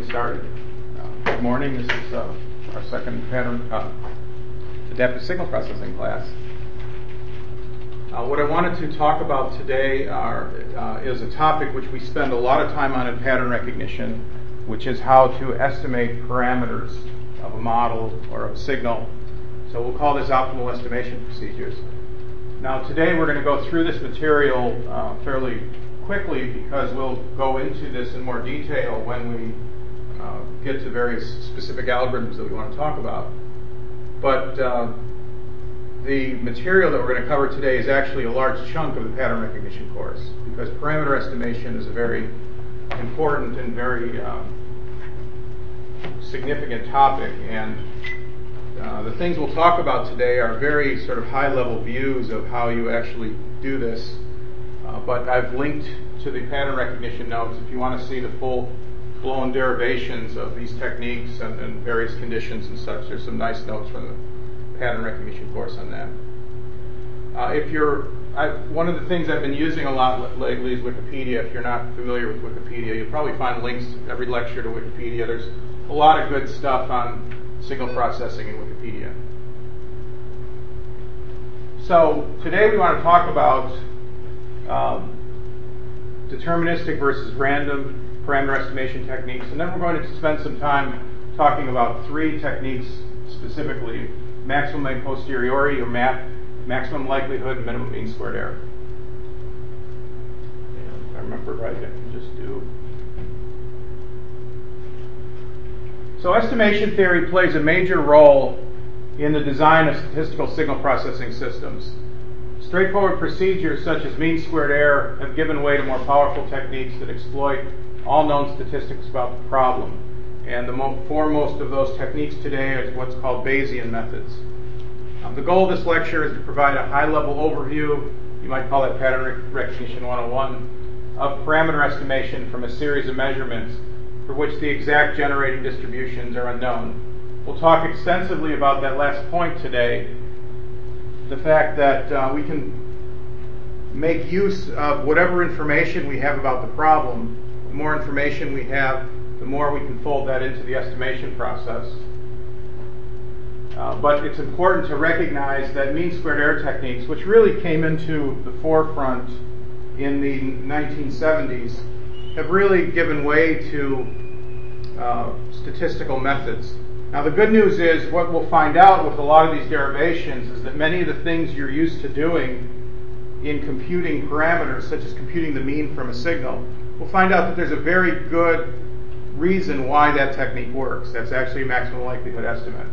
get started. Good morning. This is our second pattern adaptive signal processing class. What I wanted to talk about today is a topic which we spend a lot of time on in pattern recognition, which is how to estimate parameters of a model or of a signal. So we'll call this optimal estimation procedures. Now today we're going to go through this material fairly quickly because we'll go into this in more detail when we get to various specific algorithms that we want to talk about. But the material that we're going to cover today is actually a large chunk of the pattern recognition course, because parameter estimation is a very important and very significant topic, and the things we'll talk about today are very sort of high-level views of how you actually do this, but I've linked to the pattern recognition notes if you want to see the full-blown derivations of these techniques and various conditions and such. There's some nice notes from the pattern recognition course on that. One of the things I've been using a lot lately is Wikipedia. If you're not familiar with Wikipedia, you'll probably find links every lecture to Wikipedia. There's a lot of good stuff on signal processing in Wikipedia. So today we want to talk about deterministic versus random parameter estimation techniques, and then we're going to spend some time talking about three techniques specifically: maximum a posteriori, or MAP, maximum likelihood, and minimum mean squared error. And if I remember right, I can just do. So estimation theory plays a major role in the design of statistical signal processing systems. Straightforward procedures such as mean squared error have given way to more powerful techniques that exploit all known statistics about the problem. And the foremost of those techniques today is what's called Bayesian methods. The goal of this lecture is to provide a high-level overview, you might call that pattern recognition 101, of parameter estimation from a series of measurements for which the exact generating distributions are unknown. We'll talk extensively about that last point today, the fact that we can make use of whatever information we have about the problem. The more information we have, the more we can fold that into the estimation process. But it's important to recognize that mean squared error techniques, which really came into the forefront in the 1970s, have really given way to statistical methods. Now the good news is, what we'll find out with a lot of these derivations is that many of the things you're used to doing in computing parameters, such as computing the mean from a signal, we'll find out that there's a very good reason why that technique works. That's actually a maximum likelihood estimate.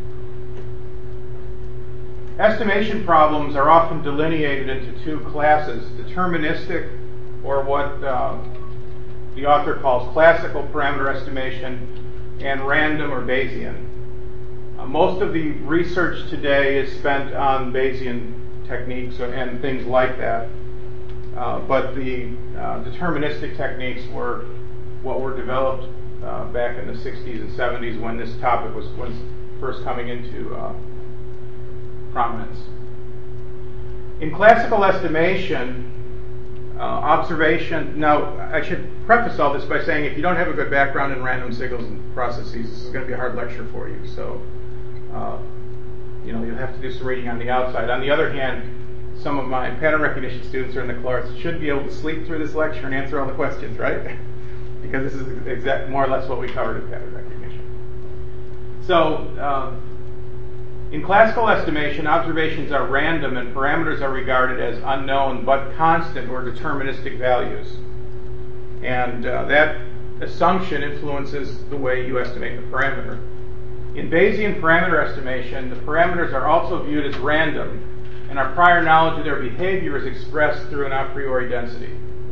Estimation problems are often delineated into two classes: deterministic, or what the author calls classical parameter estimation, and random or Bayesian. Most of the research today is spent on Bayesian techniques and things like that, but the deterministic techniques were what were developed back in the 60s and 70s when this topic was first coming into prominence. In classical estimation, observation. Now, I should preface all this by saying if you don't have a good background in random signals and processes, this is going to be a hard lecture for you. So, you'll have to do some reading on the outside. On the other hand, some of my pattern recognition students are in the class should be able to sleep through this lecture and answer all the questions, right? Because this is more or less what we covered in pattern recognition. So, in classical estimation, observations are random and parameters are regarded as unknown but constant or deterministic values. And that assumption influences the way you estimate the parameter. In Bayesian parameter estimation, the parameters are also viewed as random, and our prior knowledge of their behavior is expressed through an a priori density.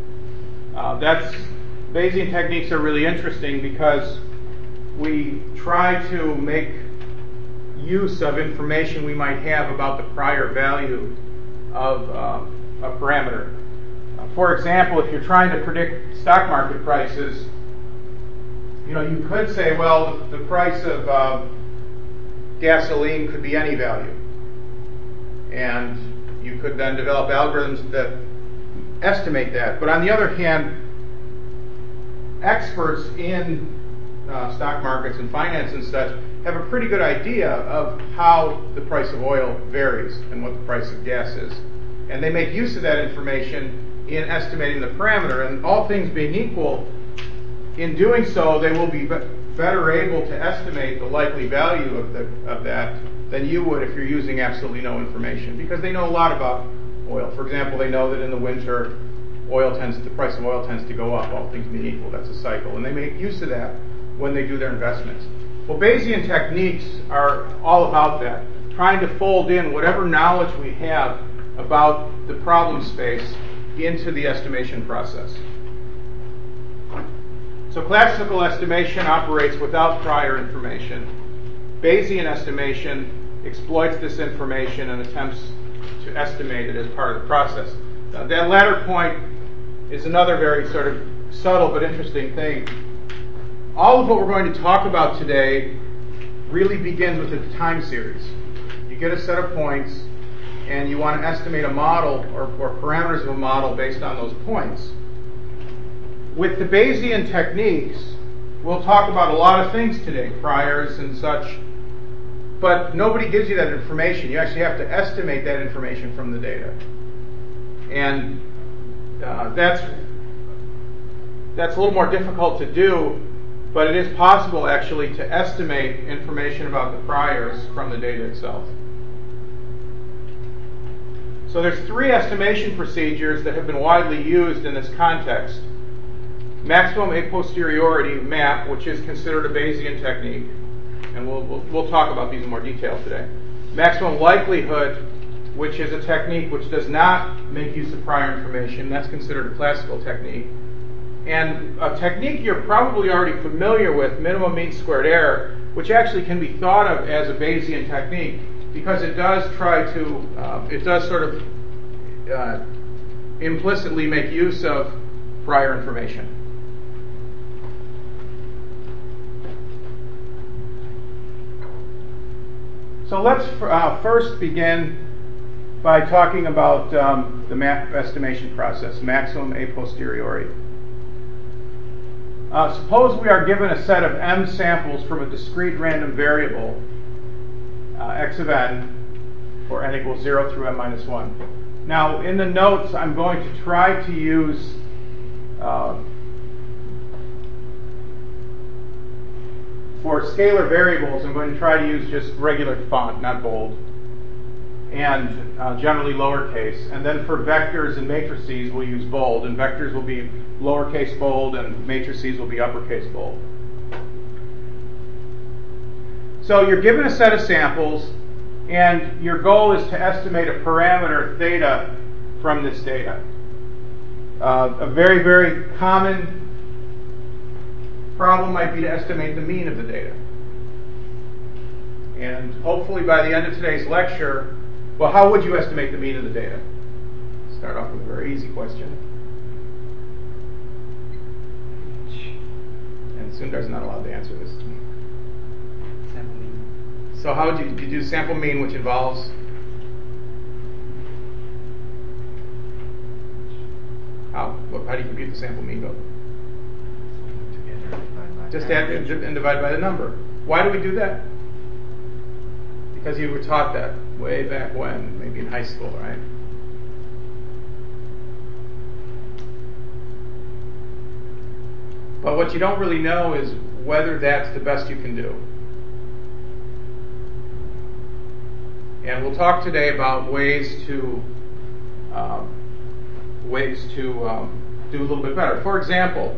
Bayesian techniques are really interesting because we try to make use of information we might have about the prior value of a parameter. For example, if you're trying to predict stock market prices, you could say, well, the price of gasoline could be any value. And you could then develop algorithms that estimate that. But on the other hand, experts in stock markets and finance and such have a pretty good idea of how the price of oil varies and what the price of gas is. And they make use of that information in estimating the parameter. And all things being equal, in doing so, they will be better able to estimate the likely value of that than you would if you're using absolutely no information, because they know a lot about oil. For example, they know that in the winter, the price of oil tends to go up, all things being equal. That's a cycle. And they make use of that when they do their investments. Well, Bayesian techniques are all about that, trying to fold in whatever knowledge we have about the problem space into the estimation process. So classical estimation operates without prior information. Bayesian estimation exploits this information and attempts to estimate it as part of the process. Now, that latter point is another very sort of subtle but interesting thing. All of what we're going to talk about today really begins with a time series. You get a set of points, and you want to estimate a model or parameters of a model based on those points. With the Bayesian techniques, we'll talk about a lot of things today, priors and such, but nobody gives you that information. You actually have to estimate that information from the data. And that's a little more difficult to do, but it is possible actually to estimate information about the priors from the data itself. So there's three estimation procedures that have been widely used in this context. Maximum a posteriori, MAP, which is considered a Bayesian technique, and we'll talk about these in more detail today. Maximum likelihood, which is a technique which does not make use of prior information. That's considered a classical technique. And a technique you're probably already familiar with, minimum mean squared error, which actually can be thought of as a Bayesian technique because it does sort of implicitly make use of prior information. So let's first begin by talking about the MAP estimation process, maximum a posteriori. Suppose we are given a set of m samples from a discrete random variable, x of n, for n equals 0 through m minus 1. Now, in the notes, I'm going to try to use for scalar variables, I'm going to try to use just regular font, not bold, and generally lowercase. And then for vectors and matrices, we'll use bold, and vectors will be lowercase bold, and matrices will be uppercase bold. So you're given a set of samples, and your goal is to estimate a parameter theta from this data. A very, very common problem might be to estimate the mean of the data. And hopefully by the end of today's lecture, well, how would you estimate the mean of the data? Start off with a very easy question. And Sundar's not allowed to answer this. Sample mean. So how would you do sample mean, which involves? How do you compute the sample mean, Bill? Just add and divide by the number. Why do we do that? Because you were taught that way back when, maybe in high school, right? But what you don't really know is whether that's the best you can do. And we'll talk today about ways to do a little bit better. For example,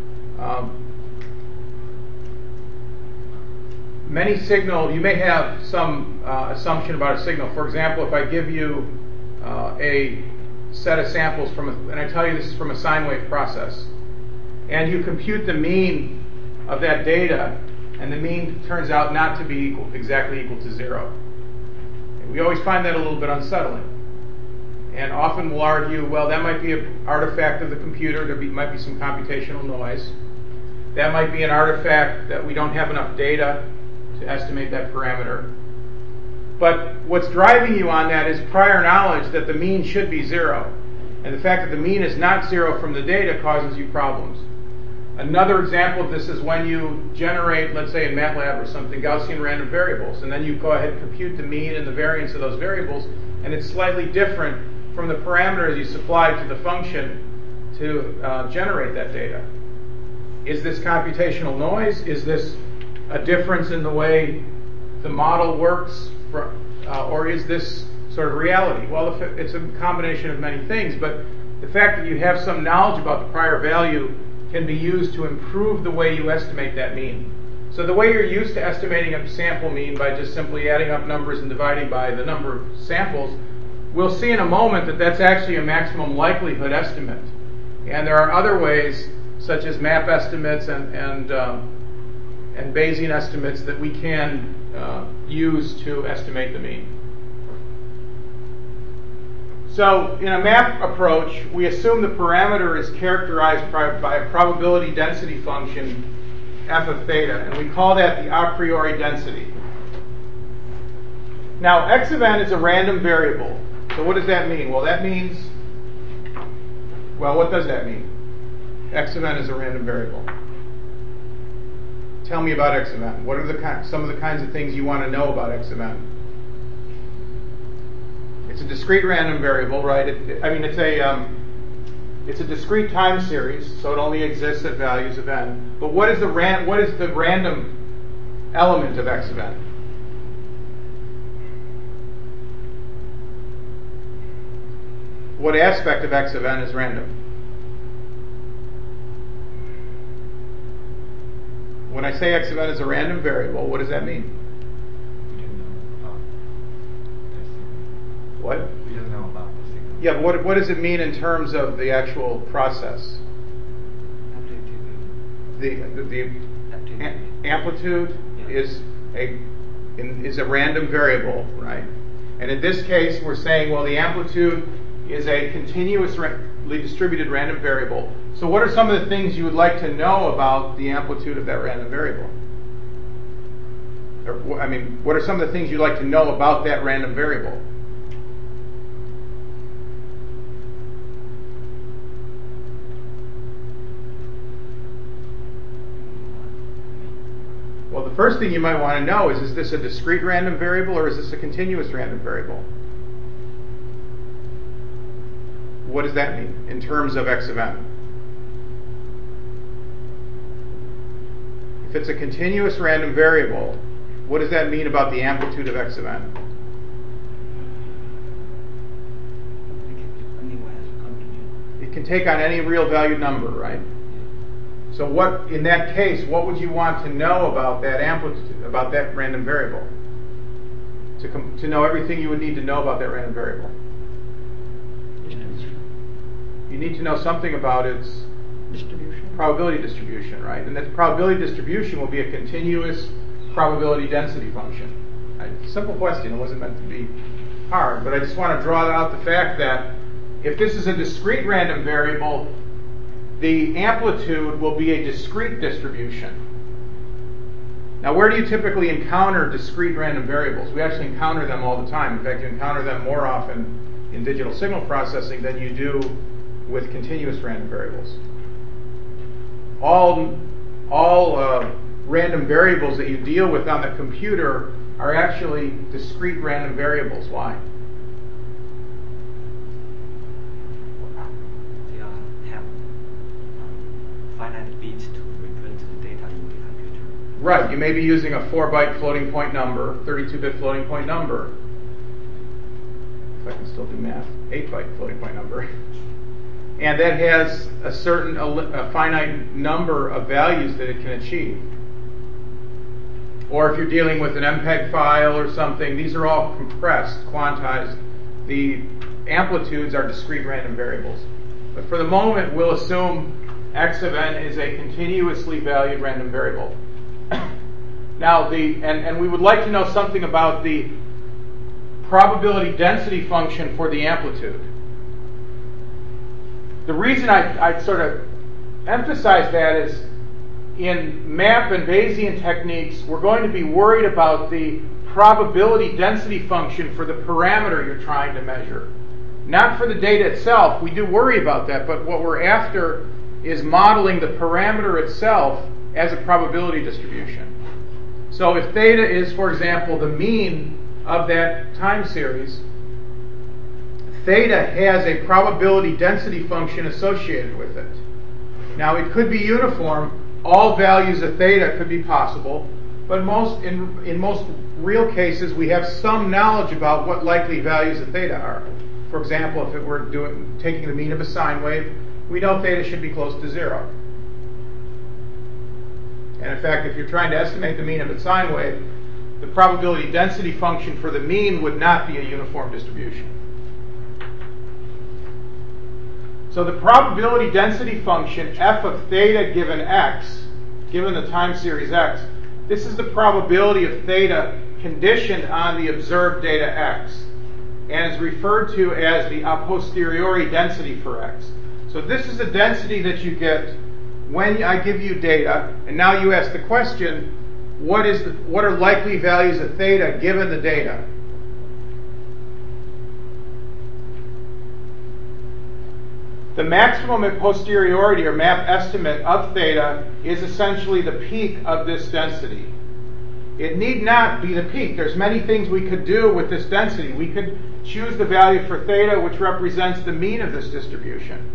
you may have some assumption about a signal. For example, if I give you a set of samples and I tell you this is from a sine wave process, and you compute the mean of that data, and the mean turns out not to be exactly equal to 0. And we always find that a little bit unsettling. And often we'll argue, well, that might be an artifact of the computer. Might be some computational noise. That might be an artifact that we don't have enough data to estimate that parameter. But what's driving you on that is prior knowledge that the mean should be 0. And the fact that the mean is not 0 from the data causes you problems. Another example of this is when you generate, let's say in MATLAB or something, Gaussian random variables, and then you go ahead and compute the mean and the variance of those variables, and it's slightly different from the parameters you supplied to the function to generate that data. Is this computational noise? Is this a difference in the way the model works? Or is this sort of reality? Well, it's a combination of many things, but the fact that you have some knowledge about the prior value can be used to improve the way you estimate that mean. So the way you're used to estimating a sample mean by just simply adding up numbers and dividing by the number of samples, we'll see in a moment that that's actually a maximum likelihood estimate. And there are other ways, such as map estimates and Bayesian estimates, that we can use to estimate the mean. So in a map approach, we assume the parameter is characterized by a probability density function, f of theta, and we call that the a priori density. Now, x of n is a random variable. So what does that mean? Well, that means, what does that mean? X of n is a random variable. Tell me about x of n. What are some of the kinds of things you want to know about x of n? It's a discrete random variable, right? It's a discrete time series, so it only exists at values of n. But what is the random element of x of n? What aspect of x of n is random? When I say x of n is a random variable, what does that mean? What? We don't know about the signal. Yeah, but what does it mean in terms of the actual process? Amplitude. The amplitude is a random variable, right? And in this case, we're saying, well, the amplitude is a continuously distributed random variable. So what are some of the things you would like to know about the amplitude of that random variable? What are some of the things you'd like to know about that random variable? Well, the first thing you might want to know is this a discrete random variable or is this a continuous random variable? What does that mean in terms of x of n? If it's a continuous random variable, what does that mean about the amplitude of x of n? It can take on any real valued number, right? So in that case, what would you want to know about that amplitude, about that random variable? To know everything you would need to know about that random variable. You need to know something about its probability distribution, right? And that probability distribution will be a continuous probability density function. Right? Simple question. It wasn't meant to be hard, but I just want to draw out the fact that if this is a discrete random variable, the amplitude will be a discrete distribution. Now, where do you typically encounter discrete random variables? We actually encounter them all the time. In fact, you encounter them more often in digital signal processing than you do with continuous random variables. All random variables that you deal with on the computer are actually discrete random variables. Why? They have finite bits to represent the data in the computer. Right. You may be using a 4-byte floating point number, 32-bit floating point number. If I can still do math, 8-byte floating point number. And that has a finite number of values that it can achieve. Or if you're dealing with an MPEG file or something, these are all compressed, quantized. The amplitudes are discrete random variables. But for the moment, we'll assume x of n is a continuously valued random variable. Now, and we would like to know something about the probability density function for the amplitude. The reason I sort of emphasize that is in map and Bayesian techniques, we're going to be worried about the probability density function for the parameter you're trying to measure. Not for the data itself. We do worry about that, but what we're after is modeling the parameter itself as a probability distribution. So if theta is, for example, the mean of that time series, theta has a probability density function associated with it. Now it could be uniform. All values of theta could be possible, but in most real cases we have some knowledge about what likely values of theta are. For example, if it were taking the mean of a sine wave, we know theta should be close to 0. And in fact, if you're trying to estimate the mean of a sine wave, the probability density function for the mean would not be a uniform distribution. So the probability density function f of theta given x, given the time series x, this is the probability of theta conditioned on the observed data x, and is referred to as the a posteriori density for x. So this is the density that you get when I give you data, and now you ask the question, what are likely values of theta given the data? The maximum at posteriority, or map estimate of theta, is essentially the peak of this density. It need not be the peak. There's many things we could do with this density. We could choose the value for theta, which represents the mean of this distribution.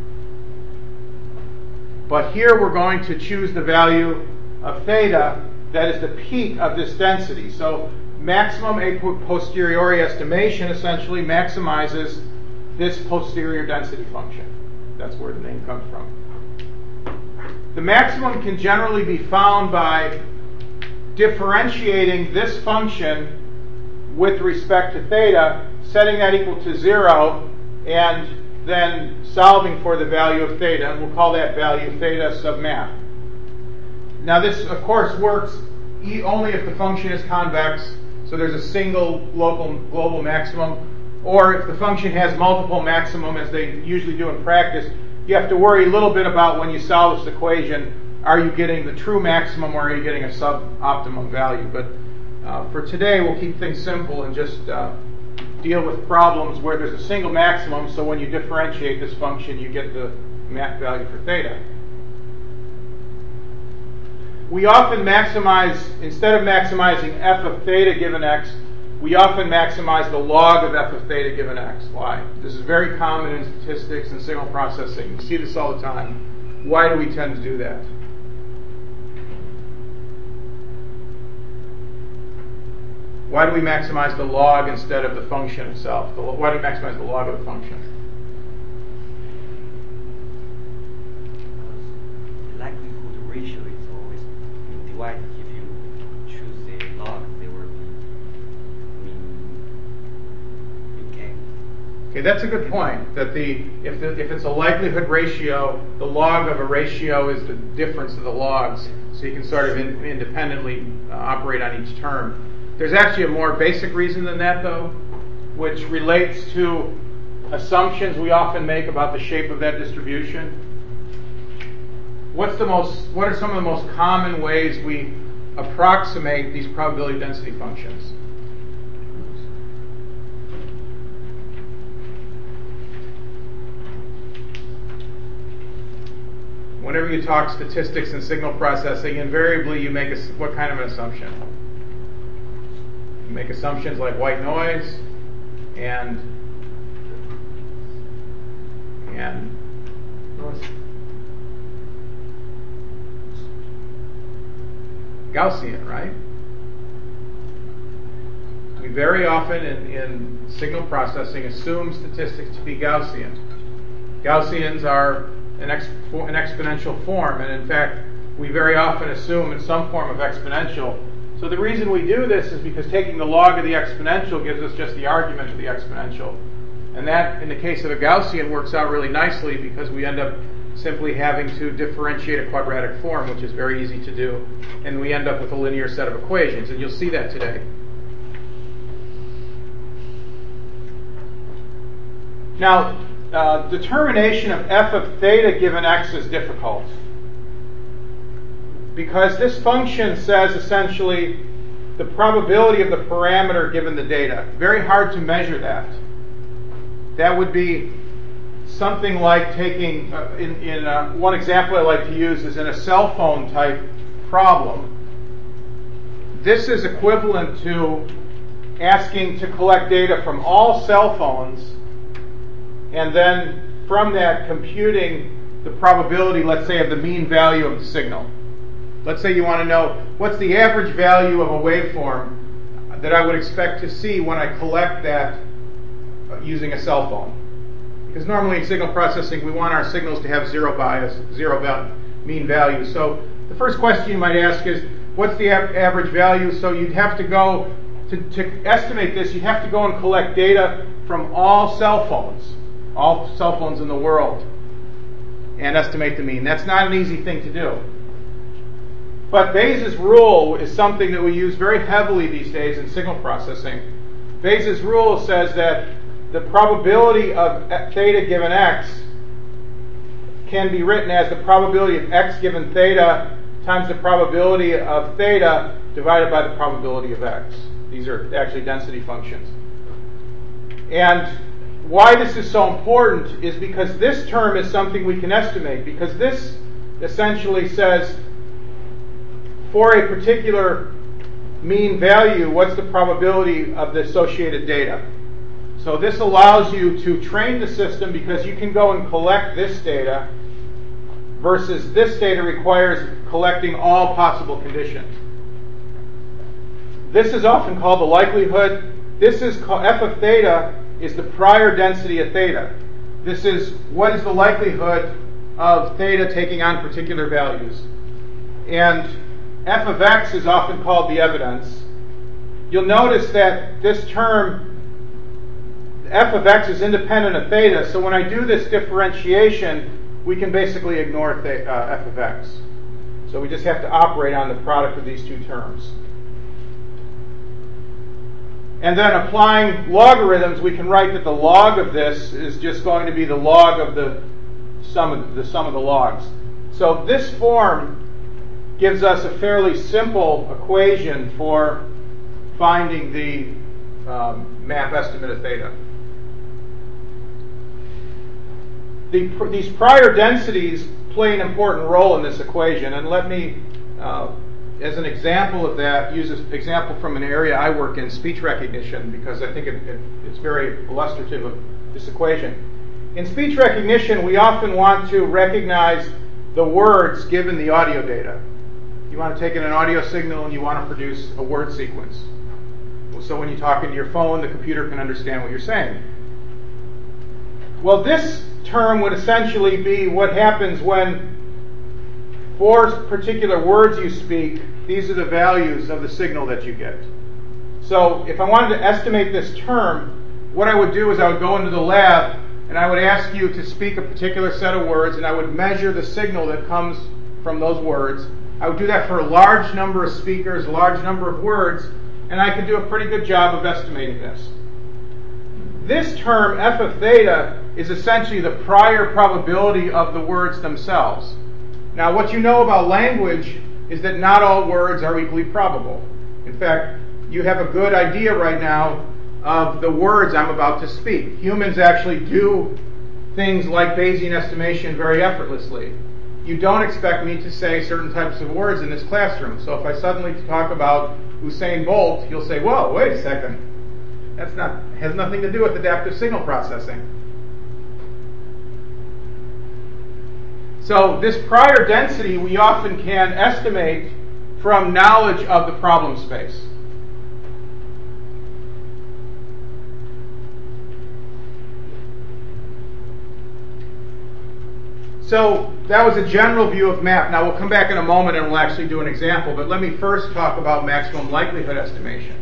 But here we're going to choose the value of theta that is the peak of this density. So maximum a posteriori estimation essentially maximizes this posterior density function. That's where the name comes from. The maximum can generally be found by differentiating this function with respect to theta, setting that equal to 0, and then solving for the value of theta, and we'll call that value theta sub map. Now this, of course, works only if the function is convex, so there's a single local global maximum, or if the function has multiple maximum, as they usually do in practice. You have to worry a little bit about when you solve this equation, are you getting the true maximum or are you getting a suboptimum value? But for today, we'll keep things simple and just deal with problems where there's a single maximum, so when you differentiate this function, you get the map value for theta. We often maximize, instead of maximizing f of theta given x, we often maximize the log of f of theta given x. Why? This is very common in statistics and signal processing. You see this all the time. Why do we tend to do that? Why do we maximize the log instead of the function itself? Why do we maximize the log of the function? The likelihood ratio is always divided. If you choose the log, there will be, you can. Okay, that's a good point. That if it's a likelihood ratio, the log of a ratio is the difference of the logs, so you can sort of independently operate on each term. There's actually a more basic reason than that, though, which relates to assumptions we often make about the shape of that distribution. What are some of the most common ways we approximate these probability density functions? Whenever you talk statistics and signal processing, invariably you make what kind of an assumption? You make assumptions like white noise and Gaussian, right? We very often in signal processing assume statistics to be Gaussian. Gaussians are an exponential form, and in fact, we very often assume it's some form of exponential. So the reason we do this is because taking the log of the exponential gives us just the argument of the exponential. And that, in the case of a Gaussian, works out really nicely because we end up simply having to differentiate a quadratic form, which is very easy to do. And we end up with a linear set of equations, and you'll see that today. Now, determination of f of theta given x is difficult, because this function says essentially the probability of the parameter given the data. Very hard to measure that. That would be something like taking, one example I like to use is in a cell phone type problem. This is equivalent to asking to collect data from all cell phones and then from that computing the probability, let's say, of the mean value of the signal. Let's say you want to know what's the average value of a waveform that I would expect to see when I collect that using a cell phone. Because normally in signal processing we want our signals to have zero bias, mean value. So the first question you might ask is, what's the average value? So you'd have to go, to estimate this, you'd have to go and collect data from all cell phones in the world, and estimate the mean. That's not an easy thing to do. But Bayes' rule is something that we use very heavily these days in signal processing. Bayes' rule says that the probability of theta given x can be written as the probability of x given theta times the probability of theta divided by the probability of x. These are actually density functions. And why this is so important is because this term is something we can estimate, because this essentially says for a particular mean value, what's the probability of the associated data? So this allows you to train the system because you can go and collect this data versus this data requires collecting all possible conditions. This is often called the likelihood. This is called f of theta is the prior density of theta. This is what is the likelihood of theta taking on particular values. And f of x is often called the evidence. You'll notice that this term, f of x, is independent of theta, so when I do this differentiation, we can basically ignore f of x. So we just have to operate on the product of these two terms. And then applying logarithms, we can write that the log of this is just going to be the log of the sum of the logs. So this form gives us a fairly simple equation for finding the map estimate of theta. These prior densities play an important role in this equation, and let me, as an example of that, use an example from an area I work in, speech recognition, because I think it's very illustrative of this equation. In speech recognition, we often want to recognize the words given the audio data. You want to take in an audio signal and you want to produce a word sequence. So when you talk into your phone, the computer can understand what you're saying. Well, this term would essentially be what happens when, for particular words you speak, these are the values of the signal that you get. So if I wanted to estimate this term, what I would do is I would go into the lab and I would ask you to speak a particular set of words, and I would measure the signal that comes from those words. I would do that for a large number of speakers, a large number of words, and I could do a pretty good job of estimating this. This term, f of theta, is essentially the prior probability of the words themselves. Now, what you know about language is that not all words are equally probable. In fact, you have a good idea right now of the words I'm about to speak. Humans actually do things like Bayesian estimation very effortlessly. You don't expect me to say certain types of words in this classroom. So if I suddenly talk about Usain Bolt, you'll say, whoa, wait a second. Has nothing to do with adaptive signal processing. So this prior density we often can estimate from knowledge of the problem space. So that was a general view of MAP. Now we'll come back in a moment and we'll actually do an example, but let me first talk about maximum likelihood estimation.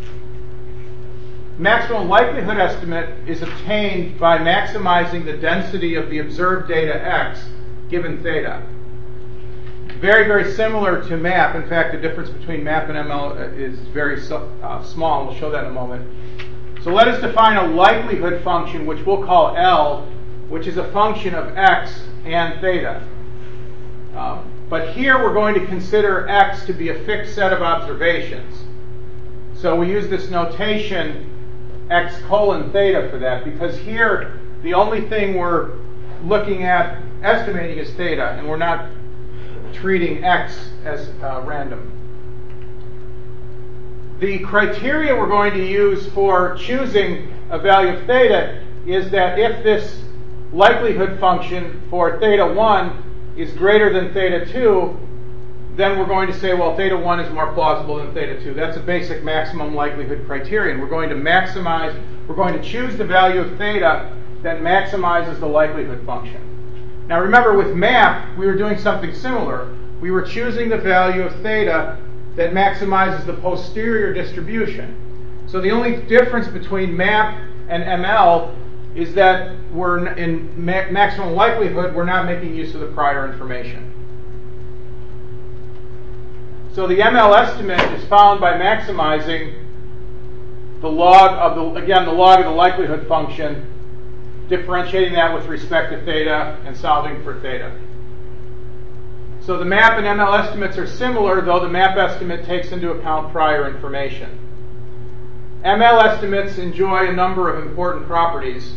Maximum likelihood estimate is obtained by maximizing the density of the observed data x given theta. Very, very similar to MAP. In fact, the difference between MAP and ML is very small, and we'll show that in a moment. So let us define a likelihood function, which we'll call L, which is a function of x and theta. But here we're going to consider x to be a fixed set of observations. So we use this notation x colon theta for that, because here The only thing we're looking at estimating is theta, and we're not treating x as random. The criteria we're going to use for choosing a value of theta is that if this likelihood function for theta 1 is greater than theta 2, then we're going to say, well, theta 1 is more plausible than theta 2. That's a basic maximum likelihood criterion. We're going to choose the value of theta that maximizes the likelihood function. Now remember, with MAP, we were doing something similar. We were choosing the value of theta that maximizes the posterior distribution. So the only difference between MAP and ML is that we're in maximum likelihood, we're not making use of the prior information. So the ML estimate is found by maximizing the log of the likelihood function, differentiating that with respect to theta and solving for theta. So the MAP and ML estimates are similar, though the MAP estimate takes into account prior information. ML estimates enjoy a number of important properties.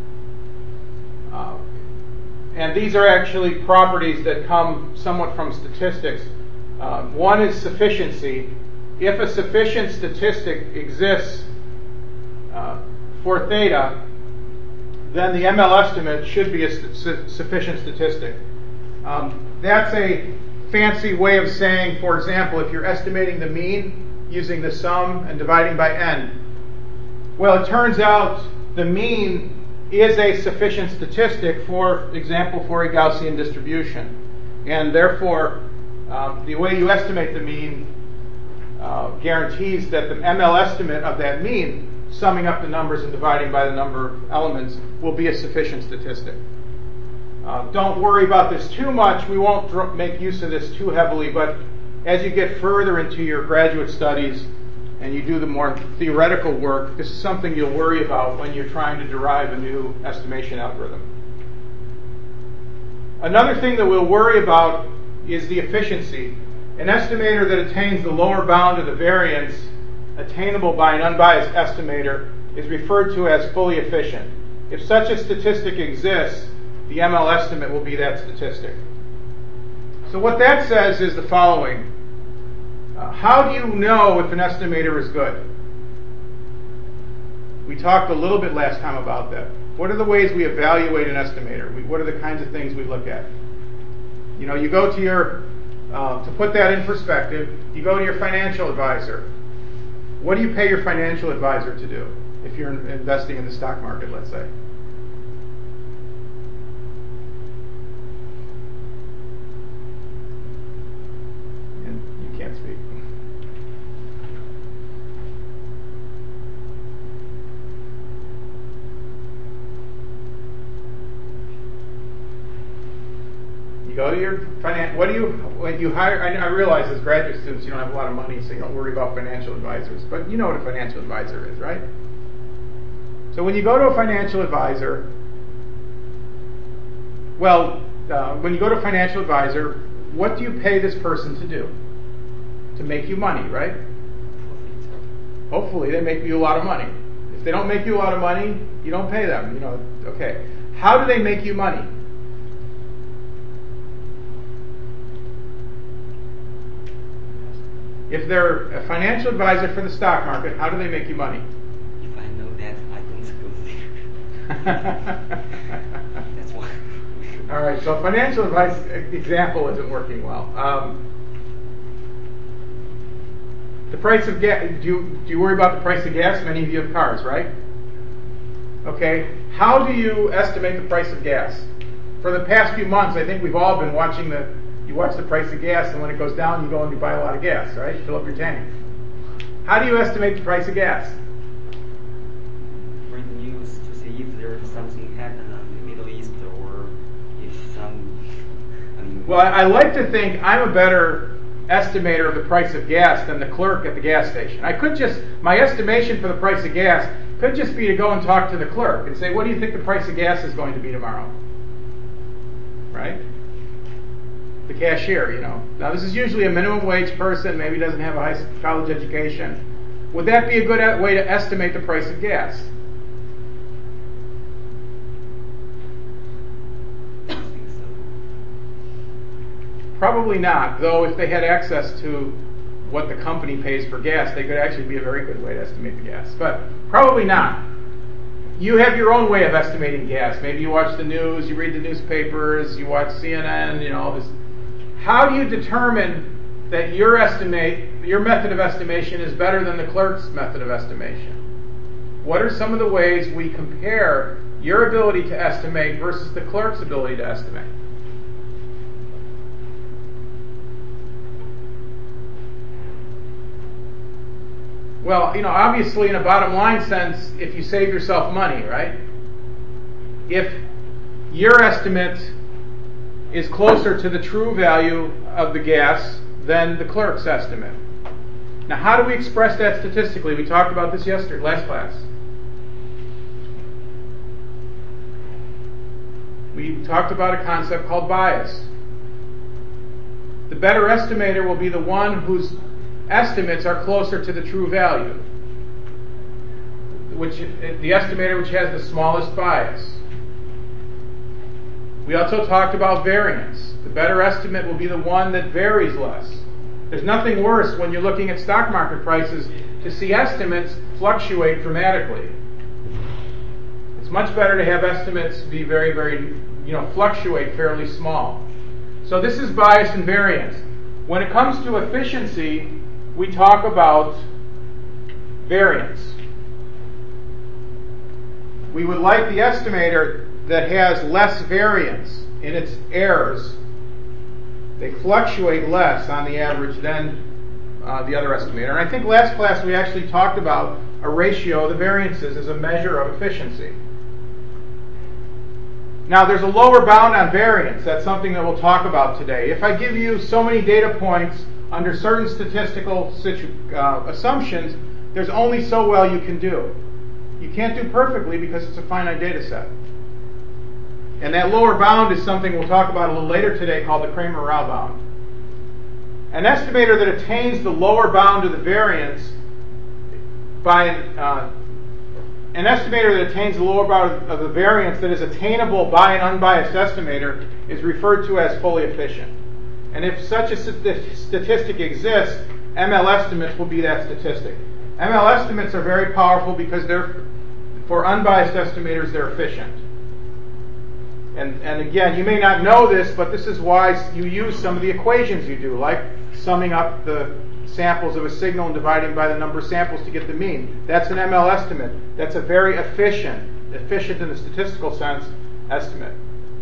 And these are actually properties that come somewhat from statistics. One is sufficiency. If a sufficient statistic exists for theta, then the ML estimate should be a sufficient statistic. That's a fancy way of saying, for example, if you're estimating the mean using the sum and dividing by n. Well, it turns out the mean is a sufficient statistic, for example, for a Gaussian distribution. And therefore, the way you estimate the mean guarantees that the ML estimate of that mean, summing up the numbers and dividing by the number of elements, will be a sufficient statistic. Don't worry about this too much. We won't make use of this too heavily, but as you get further into your graduate studies and you do the more theoretical work, this is something you'll worry about when you're trying to derive a new estimation algorithm. Another thing that we'll worry about is the efficiency. An estimator that attains the lower bound of the variance attainable by an unbiased estimator is referred to as fully efficient. If such a statistic exists, the ML estimate will be that statistic. So what that says is the following. How do you know if an estimator is good? We talked a little bit last time about that. What are the ways we evaluate an estimator? What are the kinds of things we look at? You know, you go to your, to put that in perspective, you go to your financial advisor. What do you pay your financial advisor to do if you're investing in the stock market, let's say? And you can't speak. You go to your when you hire, I realize as graduate students you don't have a lot of money, so you don't worry about financial advisors, but you know what a financial advisor is, right? So when you go to a financial advisor, when you go to a financial advisor, what do you pay this person to do? To make you money, right? Hopefully they make you a lot of money. If they don't make you a lot of money, you don't pay them, okay. How do they make you money? If they're a financial advisor for the stock market, how do they make you money? If I know that, I don't go there. That's why. All right, so financial advice example isn't working well. The price of gas, do you worry about the price of gas? Many of you have cars, right? Okay, how do you estimate the price of gas? For the past few months, I think we've all been watching you watch the price of gas, and when it goes down, you go and you buy a lot of gas, right? Fill up your tank. How do you estimate the price of gas? Read the news to see if there's something happened in the Middle East, or if Well, I like to think I'm a better estimator of the price of gas than the clerk at the gas station. My estimation for the price of gas could just be to go and talk to the clerk and say, what do you think the price of gas is going to be tomorrow? Right? The cashier, Now this is usually a minimum wage person, maybe doesn't have a high college education. Would that be a good way to estimate the price of gas? Probably not, though if they had access to what the company pays for gas, they could actually be a very good way to estimate the gas. But probably not. You have your own way of estimating gas. Maybe you watch the news, you read the newspapers, you watch CNN, all this. How do you determine that your method of estimation is better than the clerk's method of estimation? What are some of the ways we compare your ability to estimate versus the clerk's ability to estimate? Well, obviously in a bottom line sense, if you save yourself money, right? If your estimate is closer to the true value of the gas than the clerk's estimate. Now, how do we express that statistically? We talked about this last class. We talked about a concept called bias. The better estimator will be the one whose estimates are closer to the true value, the estimator which has the smallest bias. We also talked about variance. The better estimate will be the one that varies less. There's nothing worse when you're looking at stock market prices to see estimates fluctuate dramatically. It's much better to have estimates be very, very, fluctuate fairly small. So this is bias and variance. When it comes to efficiency, we talk about variance. We would like the estimator that has less variance in its errors. They fluctuate less on the average than the other estimator. And I think last class we actually talked about a ratio of the variances as a measure of efficiency. Now, there's a lower bound on variance. That's something that we'll talk about today. If I give you so many data points under certain statistical assumptions, there's only so well you can do. You can't do perfectly because it's a finite data set. And that lower bound is something we'll talk about a little later today called the Cramer-Rao bound. An estimator that attains the lower bound of the variance an estimator that attains the lower bound of the variance that is attainable by an unbiased estimator is referred to as fully efficient. And if such a statistic exists, ML estimates will be that statistic. ML estimates are very powerful because for unbiased estimators, they're efficient. And again, you may not know this, but this is why you use some of the equations you do, like summing up the samples of a signal and dividing by the number of samples to get the mean. That's an ML estimate. That's a very efficient in the statistical sense, estimate.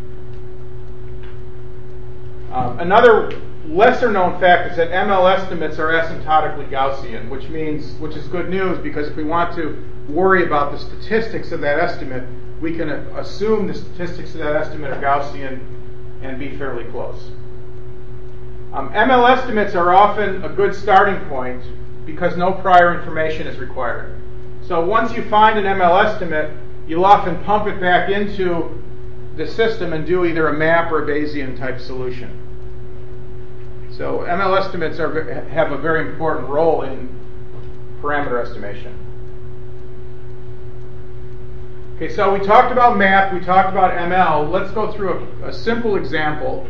Another lesser known fact is that ML estimates are asymptotically Gaussian, which is good news, because if we want to worry about the statistics of that estimate, we can assume the statistics of that estimate are Gaussian and be fairly close. ML estimates are often a good starting point because no prior information is required. So once you find an ML estimate, you'll often pump it back into the system and do either a map or a Bayesian type solution. So ML estimates have a very important role in parameter estimation. Okay, so we talked about map, we talked about ML. Let's go through a simple example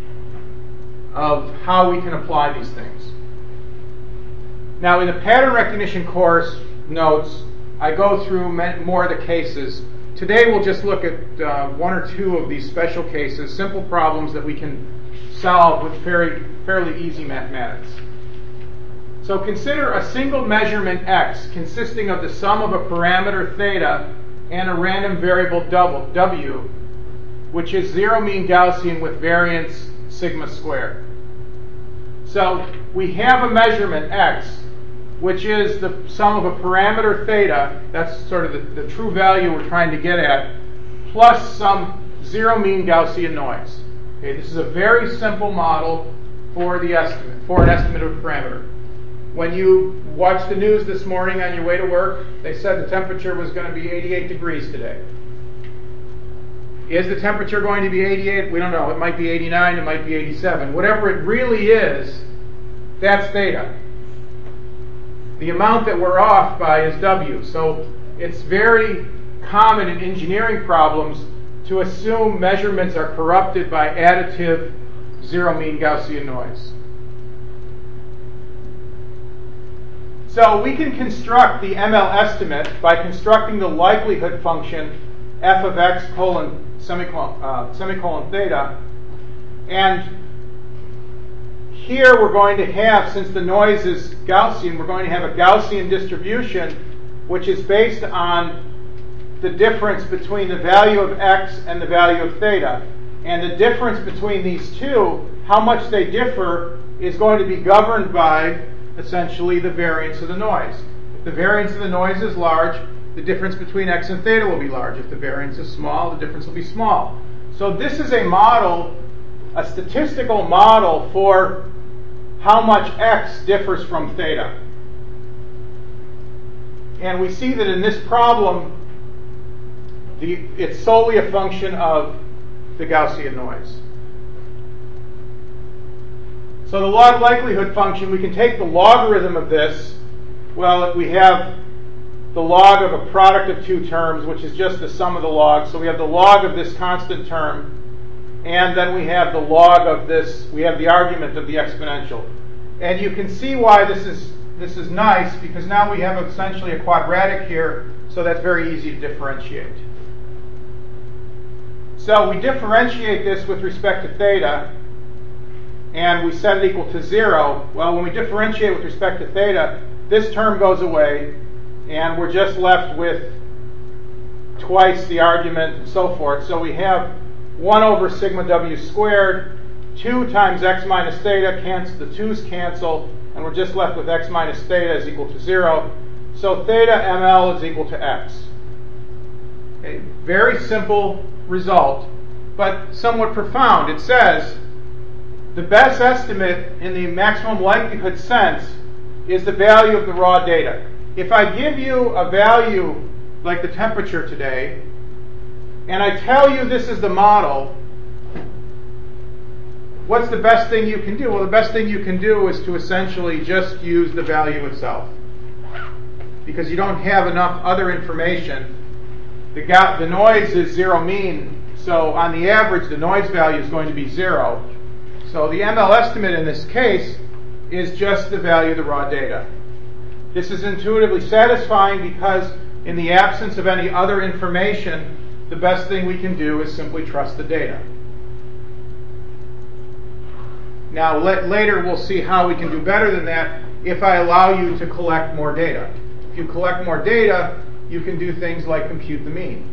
of how we can apply these things. Now, in the pattern recognition course notes, I go through more of the cases. Today we'll just look at one or two of these special cases, simple problems that we can solve with fairly easy mathematics. So consider a single measurement x consisting of the sum of a parameter theta and a random variable w, which is zero mean Gaussian with variance sigma squared. So we have a measurement x, which is the sum of a parameter theta, that's sort of the true value we're trying to get at, plus some zero mean Gaussian noise. Okay, this is a very simple model for an estimate of a parameter. When you watched the news this morning on your way to work, they said the temperature was going to be 88 degrees today. Is the temperature going to be 88? We don't know. It might be 89, it might be 87. Whatever it really is, that's theta. The amount that we're off by is w. So it's very common in engineering problems to assume measurements are corrupted by additive zero mean Gaussian noise. So we can construct the ML estimate by constructing the likelihood function f of x colon semicolon theta. And here we're going to have, since the noise is Gaussian, we're going to have a Gaussian distribution which is based on the difference between the value of x and the value of theta. And the difference between these two, how much they differ, is going to be governed by essentially the variance of the noise. If the variance of the noise is large, the difference between x and theta will be large. If the variance is small, the difference will be small. So this is a model, a statistical model for how much x differs from theta. And we see that in this problem, it's solely a function of the Gaussian noise. So the log likelihood function, we can take the logarithm of this. Well, we have the log of a product of two terms, which is just the sum of the logs. So we have the log of this constant term, and then we have the log of this, we have the argument of the exponential. And you can see why this is nice, because now we have essentially a quadratic here, so that's very easy to differentiate. So we differentiate this with respect to theta, and we set it equal to 0. Well, when we differentiate with respect to theta, this term goes away, and we're just left with twice the argument and so forth. So we have 1 over sigma w squared, 2 times x minus theta, the 2's cancel, and we're just left with x minus theta is equal to 0. So theta ml is equal to x. Okay, very simple result, but somewhat profound. It says the best estimate in the maximum likelihood sense is the value of the raw data. If I give you a value like the temperature today, and I tell you this is the model, what's the best thing you can do? Well, the best thing you can do is to essentially just use the value itself, because you don't have enough other information. The noise is zero mean, so on the average the noise value is going to be 0. So the ML estimate in this case is just the value of the raw data. This is intuitively satisfying because in the absence of any other information, the best thing we can do is simply trust the data. Now later we'll see how we can do better than that if I allow you to collect more data. If you collect more data, you can do things like compute the mean.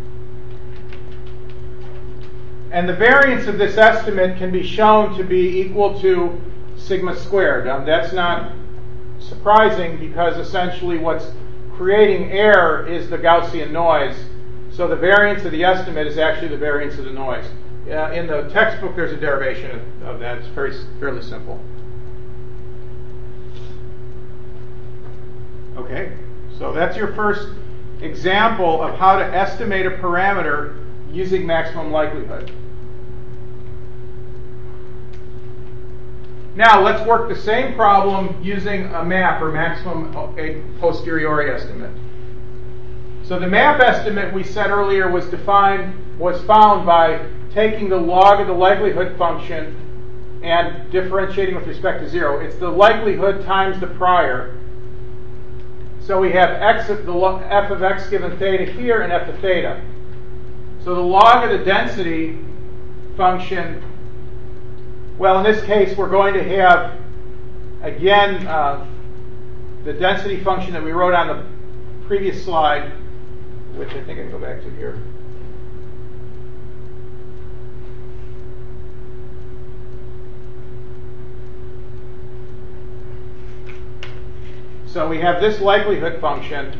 And the variance of this estimate can be shown to be equal to sigma squared. That's not surprising because essentially what's creating error is the Gaussian noise. So the variance of the estimate is actually the variance of the noise. In the textbook there's a derivation of that. It's fairly simple. Okay, so that's your first example of how to estimate a parameter using maximum likelihood. Now let's work the same problem using a map or maximum a posteriori estimate. So the map estimate we said earlier was found by taking the log of the likelihood function and differentiating with respect to 0. It's the likelihood times the prior. So we have f of x given theta here and f of theta. So the log of the density function, well, in this case, we're going to have, again, the density function that we wrote on the previous slide, which I think I can go back to here. So we have this likelihood function.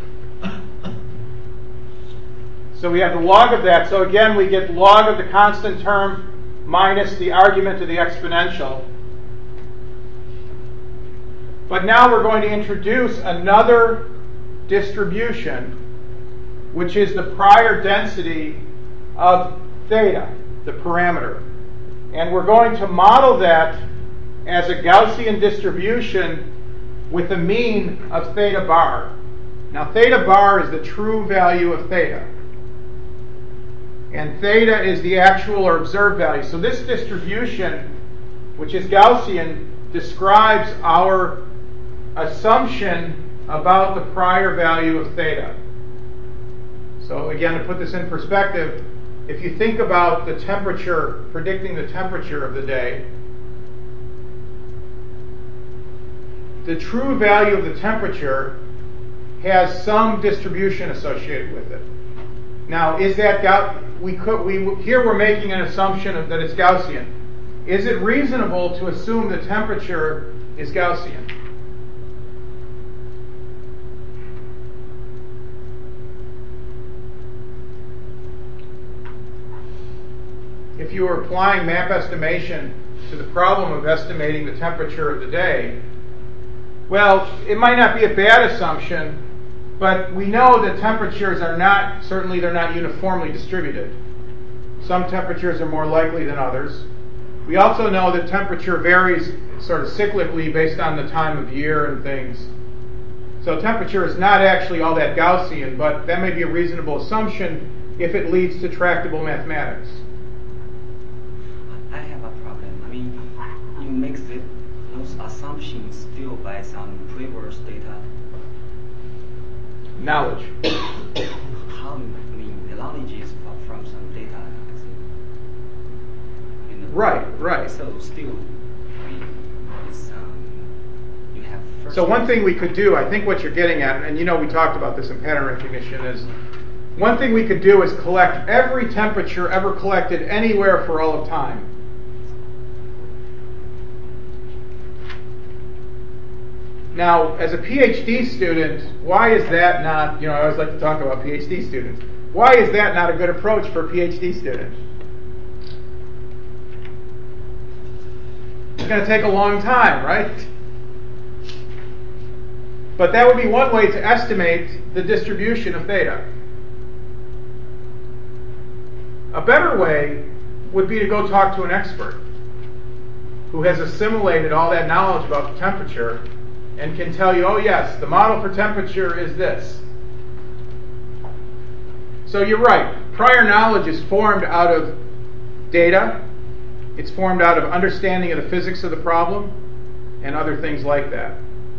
So we have the log of that. So again, we get log of the constant term minus the argument of the exponential. But now we're going to introduce another distribution, which is the prior density of theta, the parameter. And we're going to model that as a Gaussian distribution with a mean of theta bar. Now theta bar is the true value of theta. and theta is the actual or observed value. So this distribution, which is Gaussian, describes our assumption about the prior value of theta. So again, to put this in perspective, if you think about the temperature, predicting the temperature of the day, the true value of the temperature has some distribution associated with it. Now, is that here we're making an assumption that it's Gaussian. Is it reasonable to assume the temperature is Gaussian? If you were applying map estimation to the problem of estimating the temperature of the day, well, it might not be a bad assumption, but we know that temperatures are not, certainly they're not uniformly distributed. Some temperatures are more likely than others. We also know that temperature varies sort of cyclically based on the time of year and things. So temperature is not actually all that Gaussian, but that may be a reasonable assumption if it leads to tractable mathematics. I have a problem. I mean, you make those assumptions still based on previous data. Knowledge. How? I mean, the knowledge is from some data, I think. Right. So still, I mean, it's you have first. So one thing we could do, I think what you're getting at, and we talked about this in pattern recognition, is one thing we could do is collect every temperature ever collected anywhere for all of time. Now, as a PhD student, why is that not, I always like to talk about PhD students. Why is that not a good approach for a PhD student? It's going to take a long time, right? But that would be one way to estimate the distribution of theta. A better way would be to go talk to an expert who has assimilated all that knowledge about the temperature and can tell you, oh yes, the model for temperature is this. So you're right. Prior knowledge is formed out of data. It's formed out of understanding of the physics of the problem and other things like that.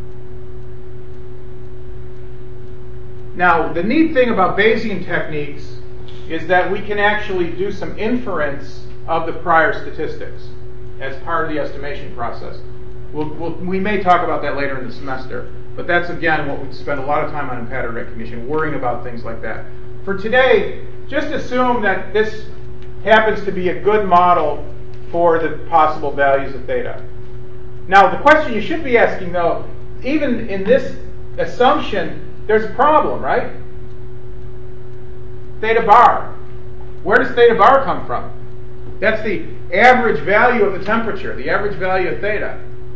Now, the neat thing about Bayesian techniques is that we can actually do some inference of the prior statistics as part of the estimation process. We may talk about that later in the semester, but that's, again, what we spend a lot of time on in pattern recognition, worrying about things like that. For today, just assume that this happens to be a good model for the possible values of theta. Now, the question you should be asking, though, even in this assumption, there's a problem, right? Theta bar. Where does theta bar come from? That's the average value of the temperature, the average value of theta.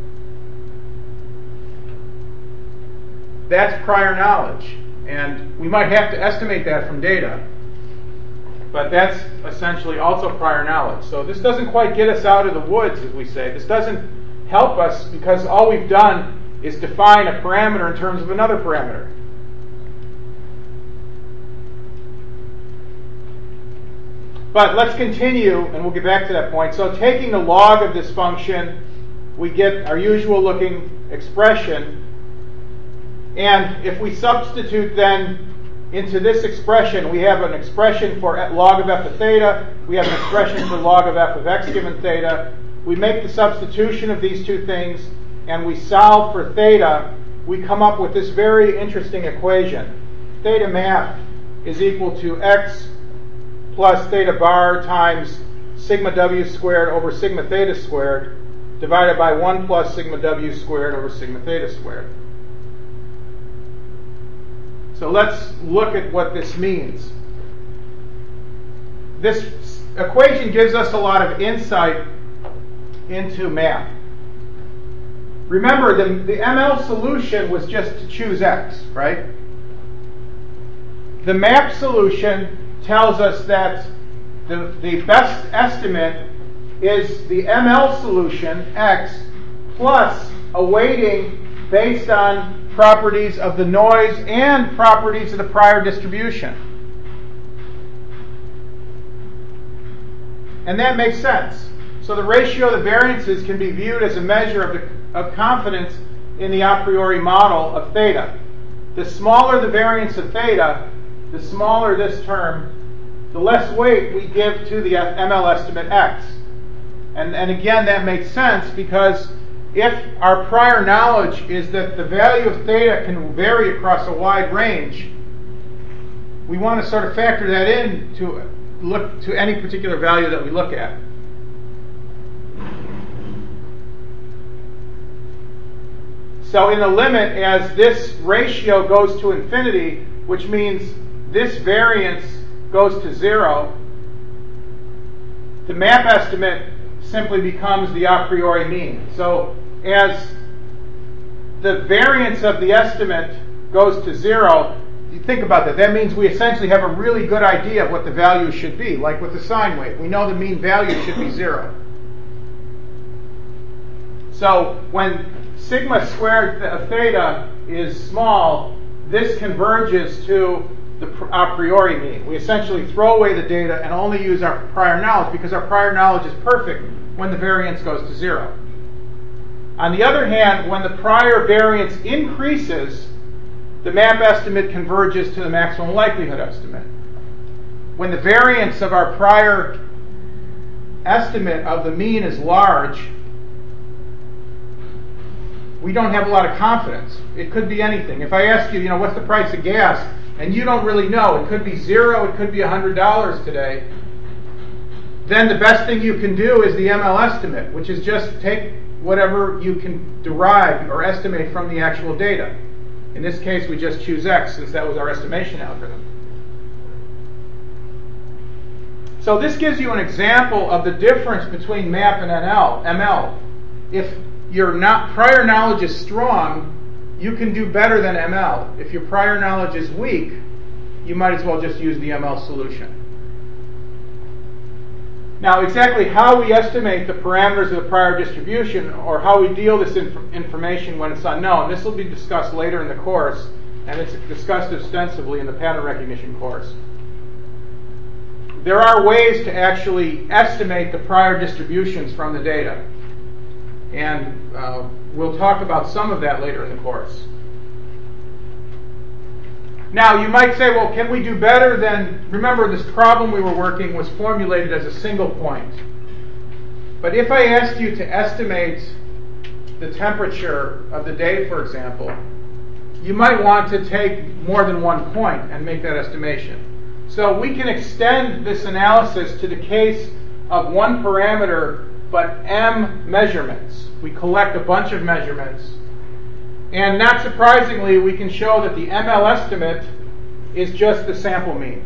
That's prior knowledge, and we might have to estimate that from data, but that's essentially also prior knowledge. So this doesn't quite get us out of the woods, as we say. This doesn't help us because all we've done is define a parameter in terms of another parameter. But let's continue, and we'll get back to that point. So taking the log of this function, we get our usual looking expression. And if we substitute then into this expression, we have an expression for log of f of theta. We have an expression for log of f of x given theta. We make the substitution of these two things, and we solve for theta. We come up with this very interesting equation. Theta map is equal to x plus theta bar times sigma w squared over sigma theta squared divided by 1 plus sigma w squared over sigma theta squared. So let's look at what this means. This equation gives us a lot of insight into math. Remember, the ML solution was just to choose x, right? The map solution tells us that the best estimate is the ML solution, x, plus a weighting based on properties of the noise and properties of the prior distribution. And that makes sense. So the ratio of the variances can be viewed as a measure of confidence in the a priori model of theta. The smaller the variance of theta, the smaller this term, the less weight we give to the ML estimate x. And again, that makes sense because if our prior knowledge is that the value of theta can vary across a wide range, we want to sort of factor that in to look to any particular value that we look at. So in the limit, as this ratio goes to infinity, which means this variance goes to 0, the map estimate simply becomes the a priori mean. So as the variance of the estimate goes to 0, you think about that. That means we essentially have a really good idea of what the value should be, like with the sine wave. We know the mean value should be 0. So when sigma squared of theta is small, this converges to the a priori mean. We essentially throw away the data and only use our prior knowledge because our prior knowledge is perfect when the variance goes to 0. On the other hand, when the prior variance increases, the map estimate converges to the maximum likelihood estimate. When the variance of our prior estimate of the mean is large, we don't have a lot of confidence. It could be anything. If I ask you, what's the price of gas, and you don't really know, it could be 0, it could be $100 today, then the best thing you can do is the ML estimate, which is just take whatever you can derive or estimate from the actual data. In this case, we just choose x since that was our estimation algorithm. So this gives you an example of the difference between map and ML. If your prior knowledge is strong, you can do better than ML. If your prior knowledge is weak, you might as well just use the ML solution. Now, exactly how we estimate the parameters of the prior distribution or how we deal this information when it's unknown, this will be discussed later in the course, and it's discussed extensively in the pattern recognition course. There are ways to actually estimate the prior distributions from the data. And we'll talk about some of that later in the course. Now, you might say, well, can we do better than... Remember, this problem we were working was formulated as a single point. But if I asked you to estimate the temperature of the day, for example, you might want to take more than one point and make that estimation. So we can extend this analysis to the case of one parameter, but m measurements. We collect a bunch of measurements. And not surprisingly, we can show that the ML estimate is just the sample mean.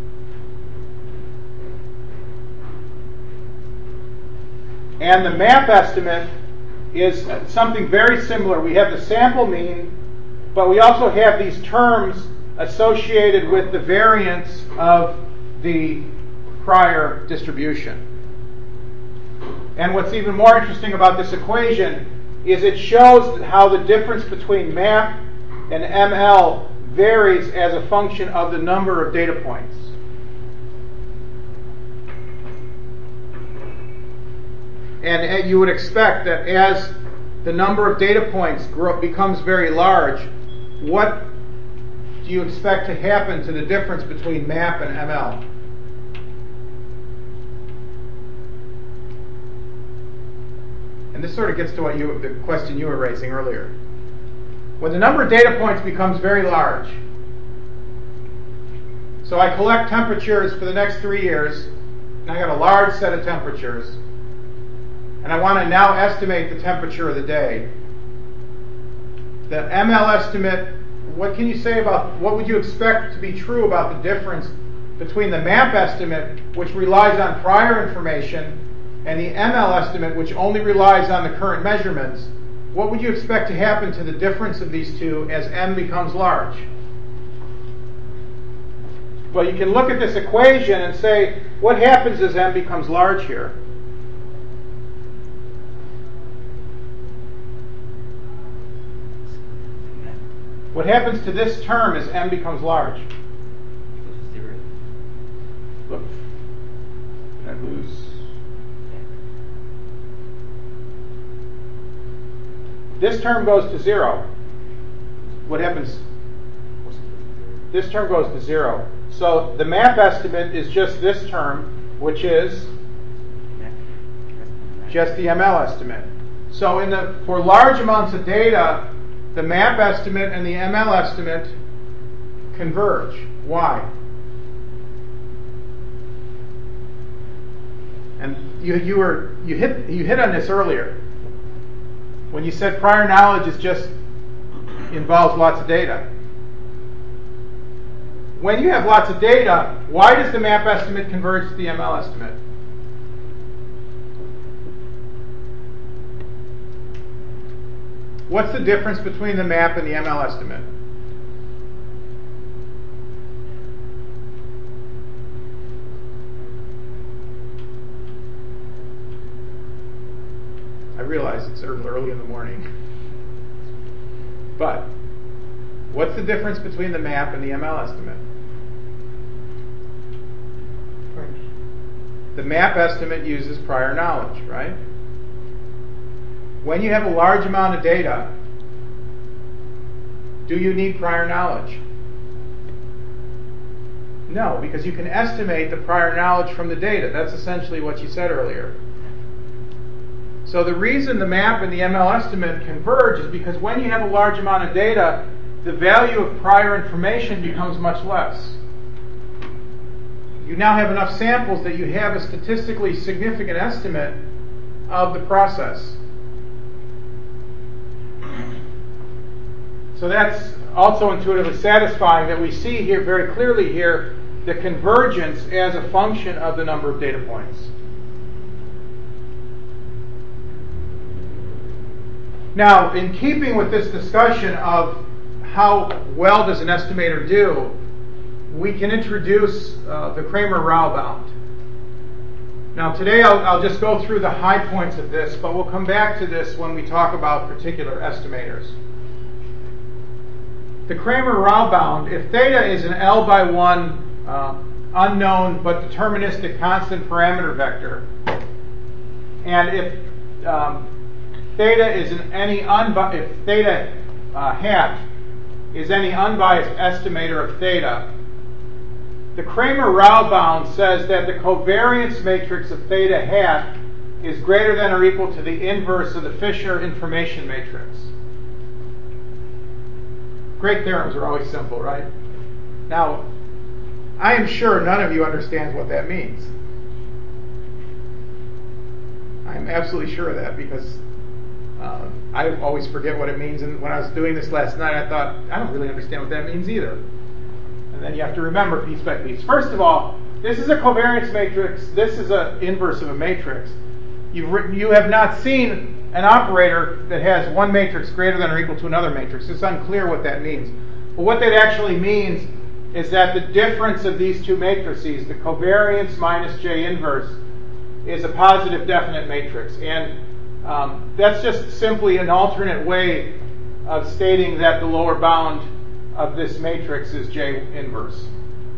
And the map estimate is something very similar. We have the sample mean, but we also have these terms associated with the variance of the prior distribution. And what's even more interesting about this equation is it shows how the difference between map and ML varies as a function of the number of data points. And you would expect that as the number of data points becomes very large, what do you expect to happen to the difference between map and ML? And this sort of gets to the question you were raising earlier. When the number of data points becomes very large, so I collect temperatures for the next 3 years, and I got a large set of temperatures, and I want to now estimate the temperature of the day. The ML estimate, what can you say about, what would you expect to be true about the difference between the map estimate, which relies on prior information, and the ML estimate, which only relies on the current measurements? What would you expect to happen to the difference of these two as m becomes large? Well, you can look at this equation and say, what happens as m becomes large here? What happens to this term as m becomes large? It goes to 0. Look, did I lose? This term goes to 0. What happens? This term goes to 0. So the map estimate is just this term, which is just the ML estimate. So for large amounts of data, the map estimate and the ML estimate converge. Why? And you hit on this earlier when you said prior knowledge involves lots of data. When you have lots of data, why does the map estimate converge to the ML estimate? What's the difference between the map and the ML estimate? I realize it's early in the morning. But what's the difference between the map and the ML estimate? The map estimate uses prior knowledge, right? When you have a large amount of data, do you need prior knowledge? No, because you can estimate the prior knowledge from the data. That's essentially what you said earlier. So the reason the map and the ML estimate converge is because when you have a large amount of data, the value of prior information becomes much less. You now have enough samples that you have a statistically significant estimate of the process. So that's also intuitively satisfying that we see here very clearly here the convergence as a function of the number of data points. Now, in keeping with this discussion of how well does an estimator do, we can introduce the Cramer-Rao bound. Now, today I'll just go through the high points of this, but we'll come back to this when we talk about particular estimators. The Cramer-Rao bound, if theta is an L by 1 unknown but deterministic constant parameter vector, and if theta is if theta hat is any unbiased estimator of theta, the Cramer-Rao bound says that the covariance matrix of theta hat is greater than or equal to the inverse of the Fisher information matrix. Great theorems are always simple, right? Now, I am sure none of you understands what that means. I'm absolutely sure of that because I always forget what it means. And when I was doing this last night, I thought, I don't really understand what that means either. And then you have to remember piece by piece. First of all, this is a covariance matrix. This is an inverse of a matrix. You have not seen an operator that has one matrix greater than or equal to another matrix. It's unclear what that means. But what that actually means is that the difference of these two matrices, the covariance minus J inverse, is a positive definite matrix. And that's just simply an alternate way of stating that the lower bound of this matrix is J inverse.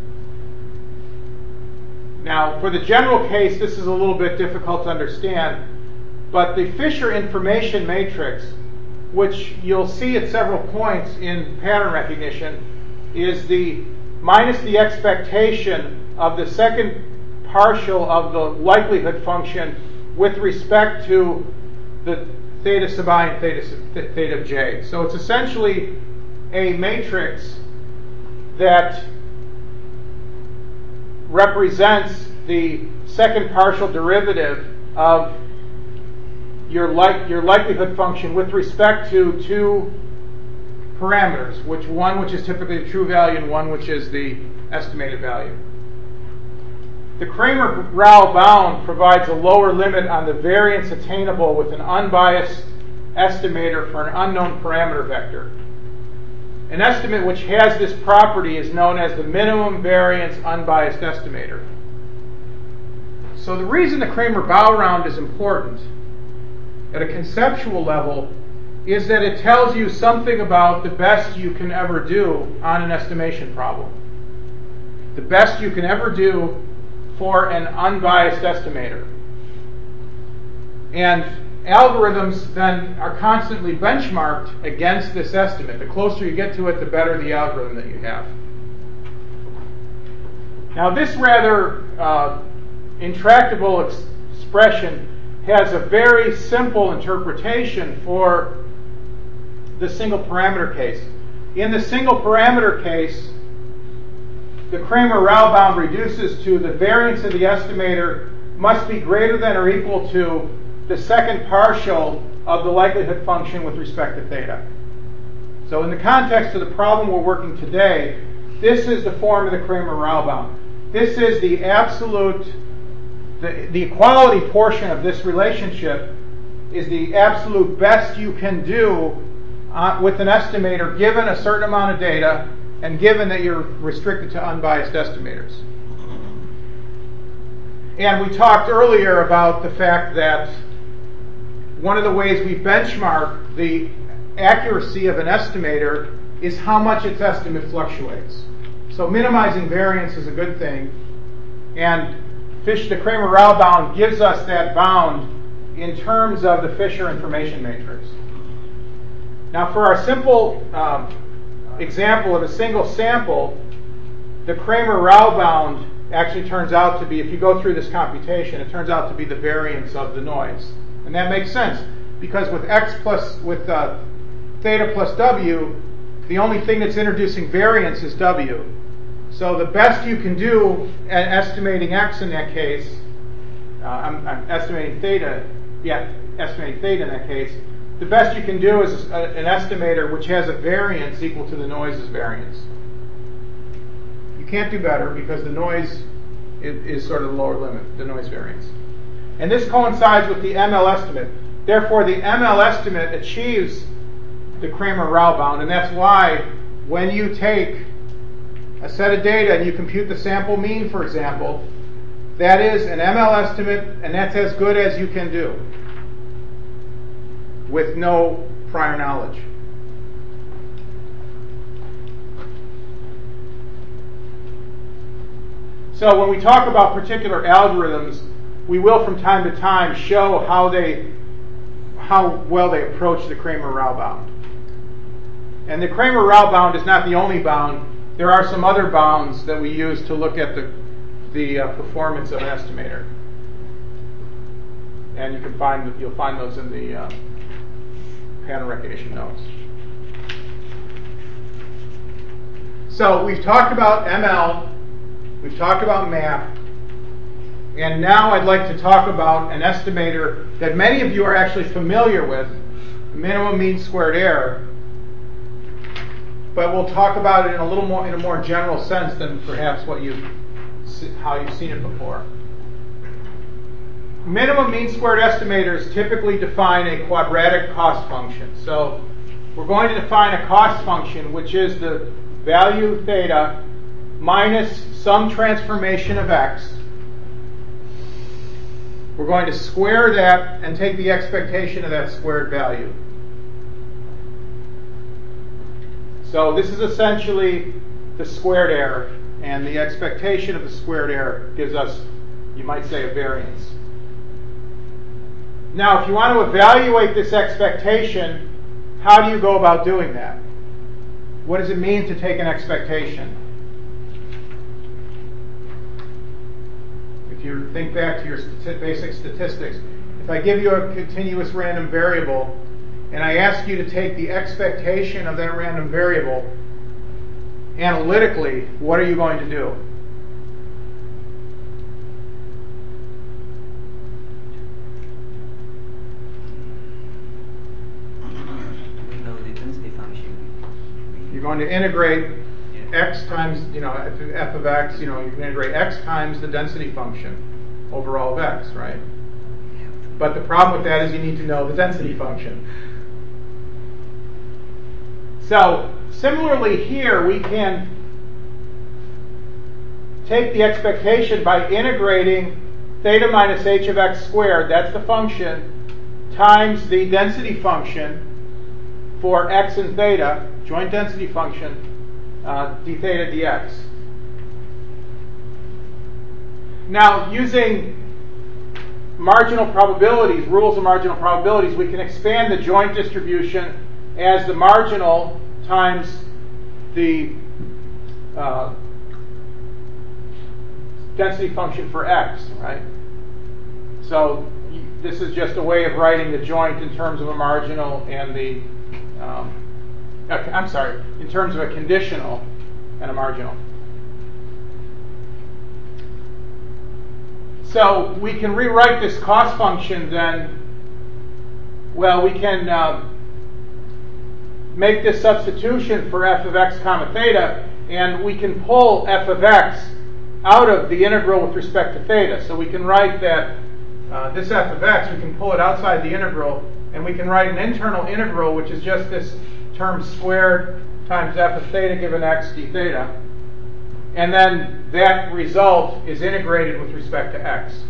Now, for the general case, this is a little bit difficult to understand, but the Fisher information matrix, which you'll see at several points in pattern recognition, is the minus the expectation of the second partial of the likelihood function with respect to the theta sub I and theta of j. So it's essentially a matrix that represents the second partial derivative of your likelihood function with respect to two parameters, one which is typically the true value and one which is the estimated value. The Cramer-Rao bound provides a lower limit on the variance attainable with an unbiased estimator for an unknown parameter vector. An estimate which has this property is known as the minimum variance unbiased estimator. So the reason the Cramer-Rao bound is important at a conceptual level is that it tells you something about the best you can ever do on an estimation problem. The best you can ever do for an unbiased estimator. And algorithms then are constantly benchmarked against this estimate. The closer you get to it, the better the algorithm that you have. Now, this rather intractable expression has a very simple interpretation for the single parameter case. In the single parameter case, the Kramer-Rao bound reduces to the variance of the estimator must be greater than or equal to the second partial of the likelihood function with respect to theta. So in the context of the problem we're working today, this is the form of the Kramer-Rao bound. This is the absolute, the equality portion of this relationship is the absolute best you can do with an estimator given a certain amount of data and given that you're restricted to unbiased estimators. And we talked earlier about the fact that one of the ways we benchmark the accuracy of an estimator is how much its estimate fluctuates. So minimizing variance is a good thing, and the Kramer-Rao bound gives us that bound in terms of the Fisher information matrix. Now, for our simple example of a single sample, the Kramer-Rao bound actually turns out to be, if you go through this computation, it turns out to be the variance of the noise. And that makes sense, because with theta plus w, the only thing that's introducing variance is w. So the best you can do at estimating x in that case, I'm estimating theta, estimating theta in that case, the best you can do is an estimator which has a variance equal to the noise's variance. You can't do better because the noise is sort of the lower limit, the noise variance. And this coincides with the ML estimate. Therefore, the ML estimate achieves the Kramer-Rao bound, and that's why when you take a set of data and you compute the sample mean, for example, that is an ML estimate, and that's as good as you can do with no prior knowledge. So when we talk about particular algorithms, we will from time to time show how well they approach the Kramer-Rao bound. And the Kramer-Rao bound is not the only bound. There are some other bounds that we use to look at the performance of an estimator. And you'll find those in the pattern recognition notes. So we've talked about ML, we've talked about MAP, and now I'd like to talk about an estimator that many of you are actually familiar with, minimum mean squared error. But we'll talk about it in a more general sense than perhaps how you've seen it before. Minimum mean squared estimators typically define a quadratic cost function. So we're going to define a cost function which is the value theta minus some transformation of x. We're going to square that and take the expectation of that squared value. So this is essentially the squared error, and the expectation of the squared error gives us, you might say, a variance. Now, if you want to evaluate this expectation, how do you go about doing that? What does it mean to take an expectation? If you think back to your basic statistics, if I give you a continuous random variable, and I ask you to take the expectation of that random variable, analytically, what are you going to do? We know the density function. You're going to integrate x times, f of x, you can integrate x times the density function over all of x, right? But the problem with that is you need to know the density function. So, similarly here, we can take the expectation by integrating theta minus h of x squared, that's the function, times the density function for x and theta, joint density function, d theta dx. Now, using marginal probabilities, rules of marginal probabilities, we can expand the joint distribution as the marginal times the density function for x, right? So this is just a way of writing the joint in terms of a marginal and the, in terms of a conditional and a marginal. So we can rewrite this cost function then. Well, we can make this substitution for f of x comma theta, and we can pull f of x out of the integral with respect to theta. So we can write that this f of x, we can pull it outside the integral, and we can write an internal integral, which is just this term squared times f of theta given x d theta. And then that result is integrated with respect to x.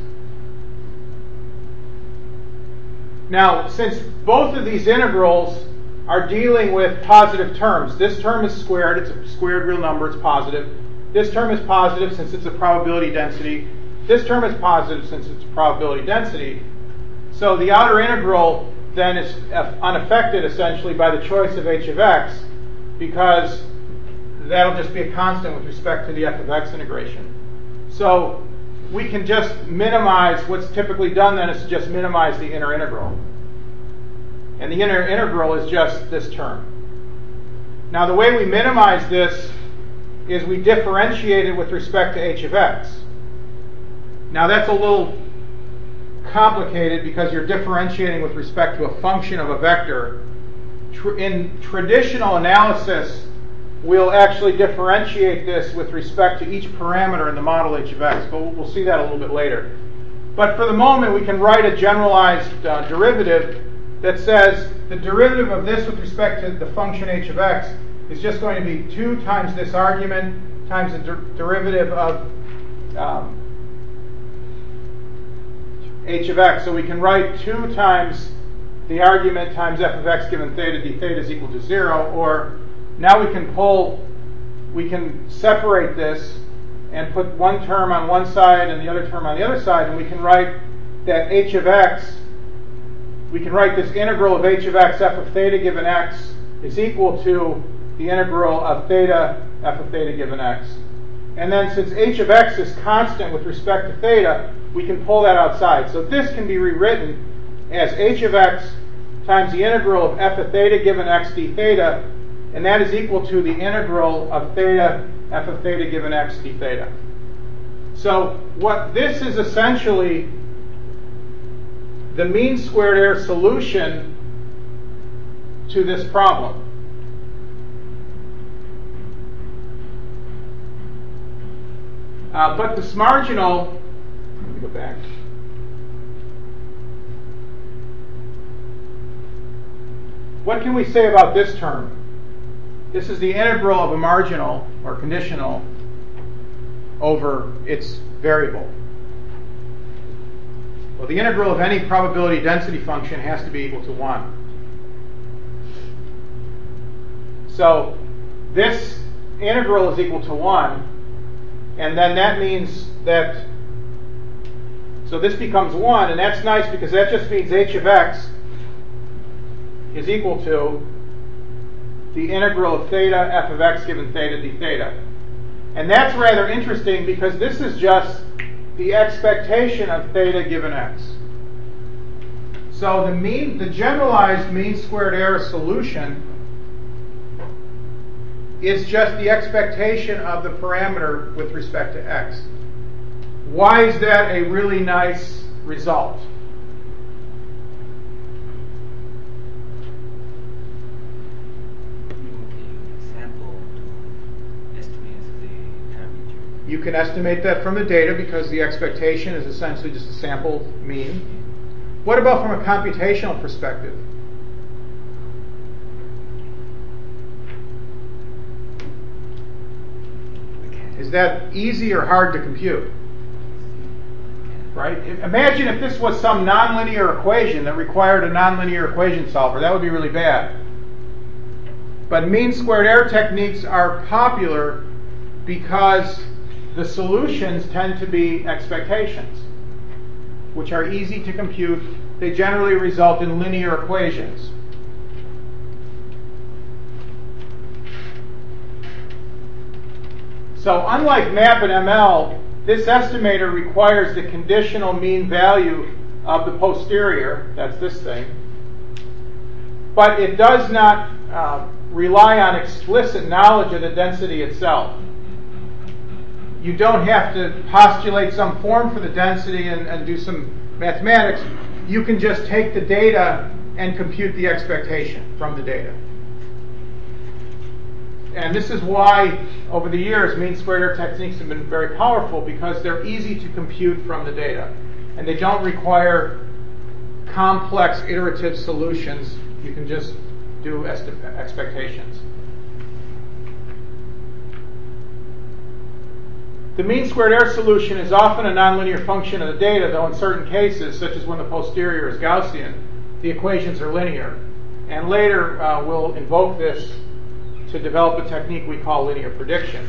Now, since both of these integrals are dealing with positive terms, this term is squared, it's a squared real number, it's positive. This term is positive since it's a probability density. This term is positive since it's a probability density. So the outer integral then is unaffected essentially by the choice of h of x, because that'll just be a constant with respect to the f of x integration. So we can just minimize, what's typically done then is to just minimize the inner integral. And the inner integral is just this term. Now the way we minimize this is we differentiate it with respect to h of x. Now that's a little complicated because you're differentiating with respect to a function of a vector. In traditional analysis, we'll actually differentiate this with respect to each parameter in the model h of x, but we'll see that a little bit later. But for the moment, we can write a generalized derivative that says the derivative of this with respect to the function h of x is just going to be 2 times this argument times the derivative of h of x. So we can write 2 times the argument times f of x given theta d theta is equal to 0, or now we can separate this and put one term on one side and the other term on the other side, and we can write that h of x, we can write this integral of h of x f of theta given x is equal to the integral of theta f of theta given x. And then since h of x is constant with respect to theta, we can pull that outside. So this can be rewritten as h of x times the integral of f of theta given x d theta, and that is equal to the integral of theta f of theta given x d theta. So what this is essentially the mean squared error solution to this problem. But this marginal, let me go back. What can we say about this term? This is the integral of a marginal or conditional over its variable. Well, the integral of any probability density function has to be equal to 1. So this integral is equal to 1, and then that means that, so this becomes 1, and that's nice because that just means h of x is equal to the integral of theta f of x given theta d theta. And that's rather interesting because this is just the expectation of theta given x. So the generalized mean squared error solution is just the expectation of the parameter with respect to x. Why is that a really nice result? You can estimate that from the data because the expectation is essentially just a sample mean. What about from a computational perspective? Is that easy or hard to compute? Right? Imagine if this was some nonlinear equation that required a nonlinear equation solver. That would be really bad. But mean squared error techniques are popular because the solutions tend to be expectations. which are easy to compute. They generally result in linear equations. So unlike MAP and ML, this estimator requires the conditional mean value of the posterior, that's this thing, but it does not rely on explicit knowledge of the density itself. You don't have to postulate some form for the density and do some mathematics. You can just take the data and compute the expectation from the data. And this is why, over the years, mean squared error techniques have been very powerful, because they're easy to compute from the data. And they don't require complex iterative solutions. You can just do expectations. The mean squared error solution is often a nonlinear function of the data, though in certain cases, such as when the posterior is Gaussian, the equations are linear. And later, we'll invoke this to develop a technique we call linear prediction.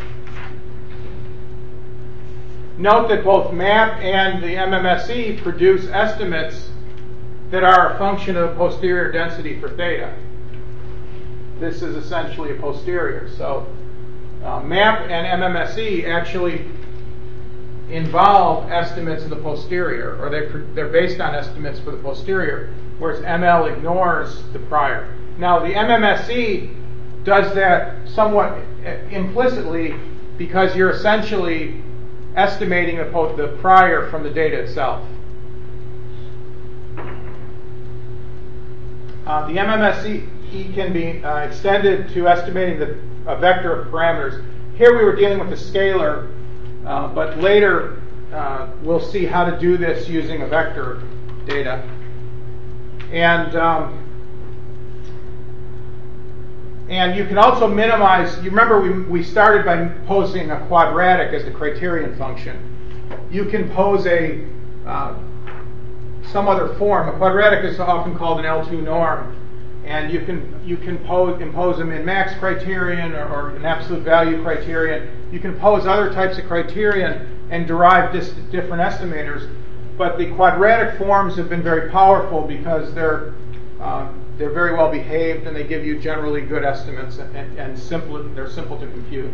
Note that both MAP and the MMSE produce estimates that are a function of posterior density for theta. This is essentially a posterior. So MAP and MMSE actually involve estimates of the posterior, or they're based on estimates for the posterior, whereas ML ignores the prior. Now, the MMSE does that somewhat implicitly, because you're essentially estimating the prior from the data itself. The MMSE can be extended to estimating a vector of parameters. Here we were dealing with a scalar, but later we'll see how to do this using a vector data. And you can also minimize. You remember we started by posing a quadratic as the criterion function. You can pose some other form. A quadratic is often called an L2 norm, and you can impose a min-max criterion or an absolute value criterion. You can pose other types of criterion and derive different estimators. But the quadratic forms have been very powerful because they're very well behaved, and they give you generally good estimates, and they're simple to compute.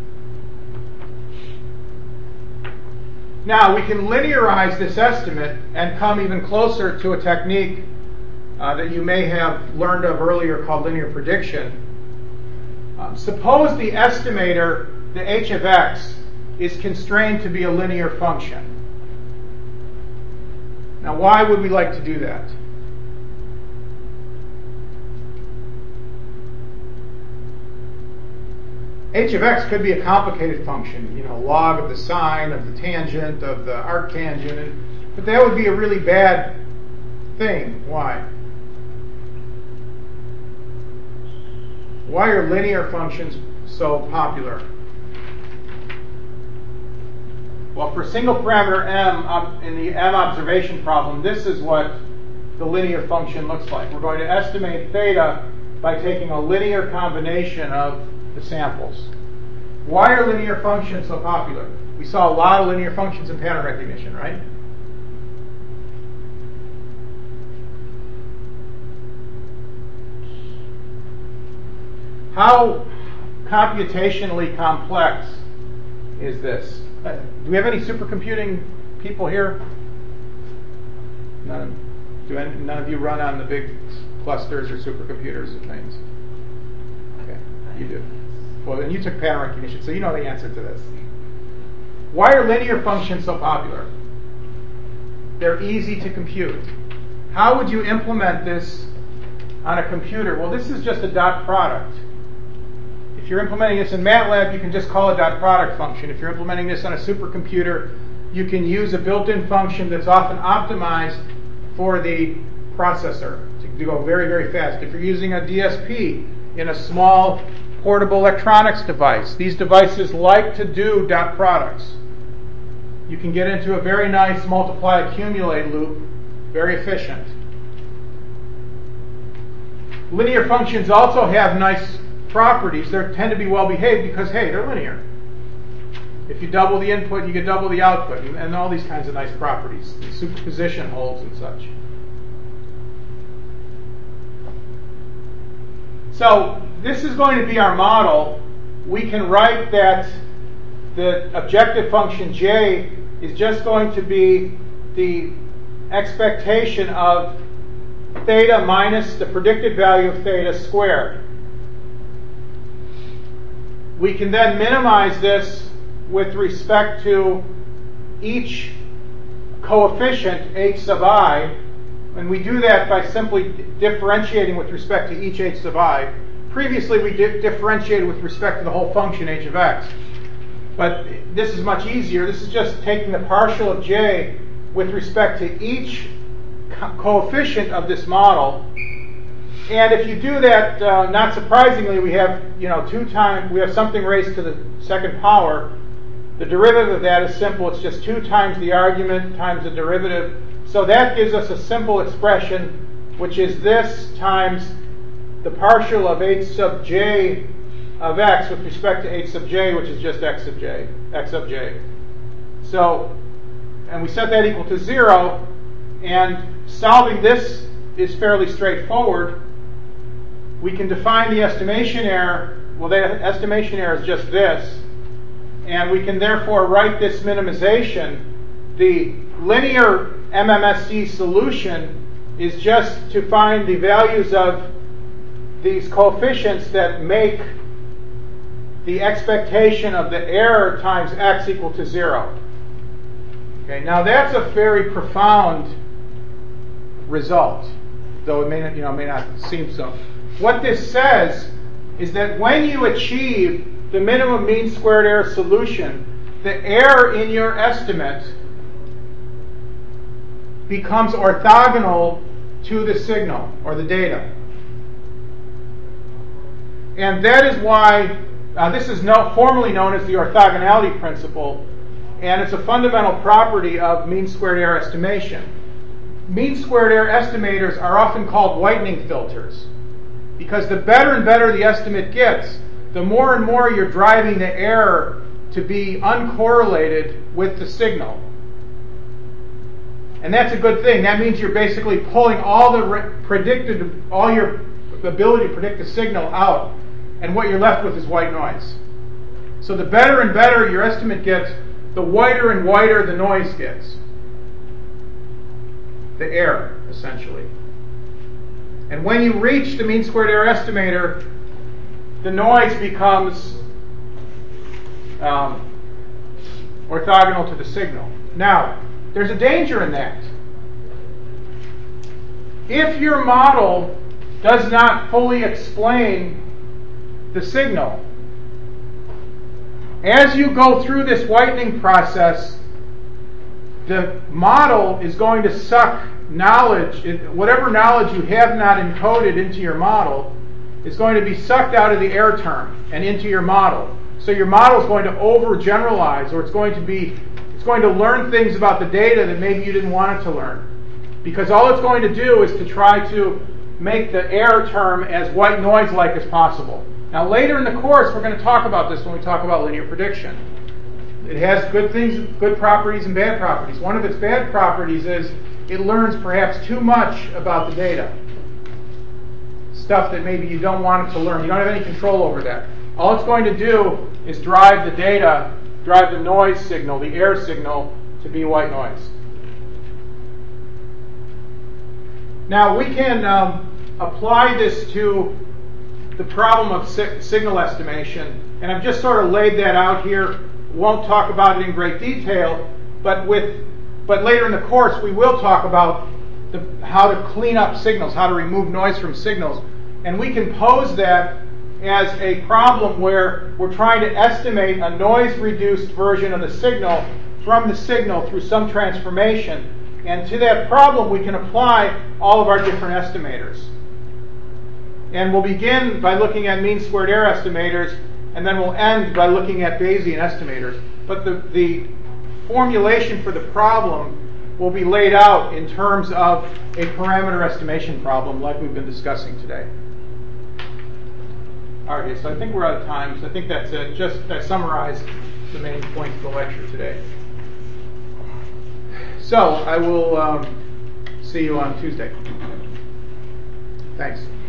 Now, we can linearize this estimate and come even closer to a technique that you may have learned of earlier called linear prediction. Suppose the estimator, the h of x, is constrained to be a linear function. Now, why would we like to do that? H of x could be a complicated function, log of the sine, of the tangent, of the arctangent, but that would be a really bad thing. Why? Why are linear functions so popular? Well, for single parameter m in the m observation problem, this is what the linear function looks like. We're going to estimate theta by taking a linear combination of the samples. Why are linear functions so popular? We saw a lot of linear functions in pattern recognition, right? How computationally complex is this? Do we have any supercomputing people here? None of you run on the big clusters or supercomputers and things? Okay, you do. Well, then you took pattern recognition, so you know the answer to this. Why are linear functions so popular? They're easy to compute. How would you implement this on a computer? Well, this is just a dot product. If you're implementing this in MATLAB, you can just call a dot product function. If you're implementing this on a supercomputer, you can use a built-in function that's often optimized for the processor to go very, very fast. If you're using a DSP in a small portable electronics device, these devices like to do dot products. You can get into a very nice multiply accumulate loop, very efficient. Linear functions also have nice properties. They tend to be well behaved because, hey, they're linear. If you double the input, you get double the output, and all these kinds of nice properties. Superposition holds and such. So this is going to be our model. We can write that the objective function j is just going to be the expectation of theta minus the predicted value of theta squared. We can then minimize this with respect to each coefficient h sub I, and we do that by simply differentiating with respect to each h sub I. Previously we differentiated with respect to the whole function h of x. But this is much easier. This is just taking the partial of j with respect to each coefficient of this model. And if you do that, not surprisingly, we have we have something raised to the second power. The derivative of that is simple. It's just 2 times the argument times the derivative. So that gives us a simple expression, which is this times the partial of h sub j of x with respect to h sub j, which is just x sub j. So, and we set that equal to 0, and solving this is fairly straightforward. We can define the estimation error. Well, the estimation error is just this, and we can therefore write this minimization. The linear MMSE solution is just to find the values of these coefficients that make the expectation of the error times x equal to 0. Okay, now that's a very profound result, though it may not seem so. What this says is that when you achieve the minimum mean squared error solution, the error in your estimate becomes orthogonal to the signal or the data. And that is why this is formally known as the orthogonality principle, and it's a fundamental property of mean squared error estimation. Mean squared error estimators are often called whitening filters, because the better and better the estimate gets, the more and more you're driving the error to be uncorrelated with the signal. And that's a good thing. That means you're basically pulling all your ability to predict the signal out, and what you're left with is white noise. So the better and better your estimate gets, the whiter and whiter the noise gets. The error, essentially. And when you reach the mean squared error estimator, the noise becomes orthogonal to the signal. Now, there's a danger in that. If your model does not fully explain the signal, as you go through this whitening process, the model is going to suck knowledge, whatever knowledge you have not encoded into your model is going to be sucked out of the error term and into your model. So your model is going to overgeneralize, or it's going to learn things about the data that maybe you didn't want it to learn. Because all it's going to do is to try to make the error term as white noise-like as possible. Now later in the course, we're going to talk about this when we talk about linear prediction. It has good things, good properties and bad properties. One of its bad properties is it learns perhaps too much about the data. Stuff that maybe you don't want it to learn. You don't have any control over that. All it's going to do is drive the data, drive the noise signal, the error signal, to be white noise. Now we can apply this to the problem of signal estimation, and I've just sort of laid that out here. Won't talk about it in great detail, but later in the course we will talk about how to clean up signals, how to remove noise from signals, and we can pose that as a problem where we're trying to estimate a noise-reduced version of the signal from the signal through some transformation. And to that problem, we can apply all of our different estimators. And we'll begin by looking at mean squared error estimators, and then we'll end by looking at Bayesian estimators. But the formulation for the problem will be laid out in terms of a parameter estimation problem like we've been discussing today. All right, so I think we're out of time, so I think that's it. Just I summarized the main point of the lecture today. So I will see you on Tuesday. Thanks.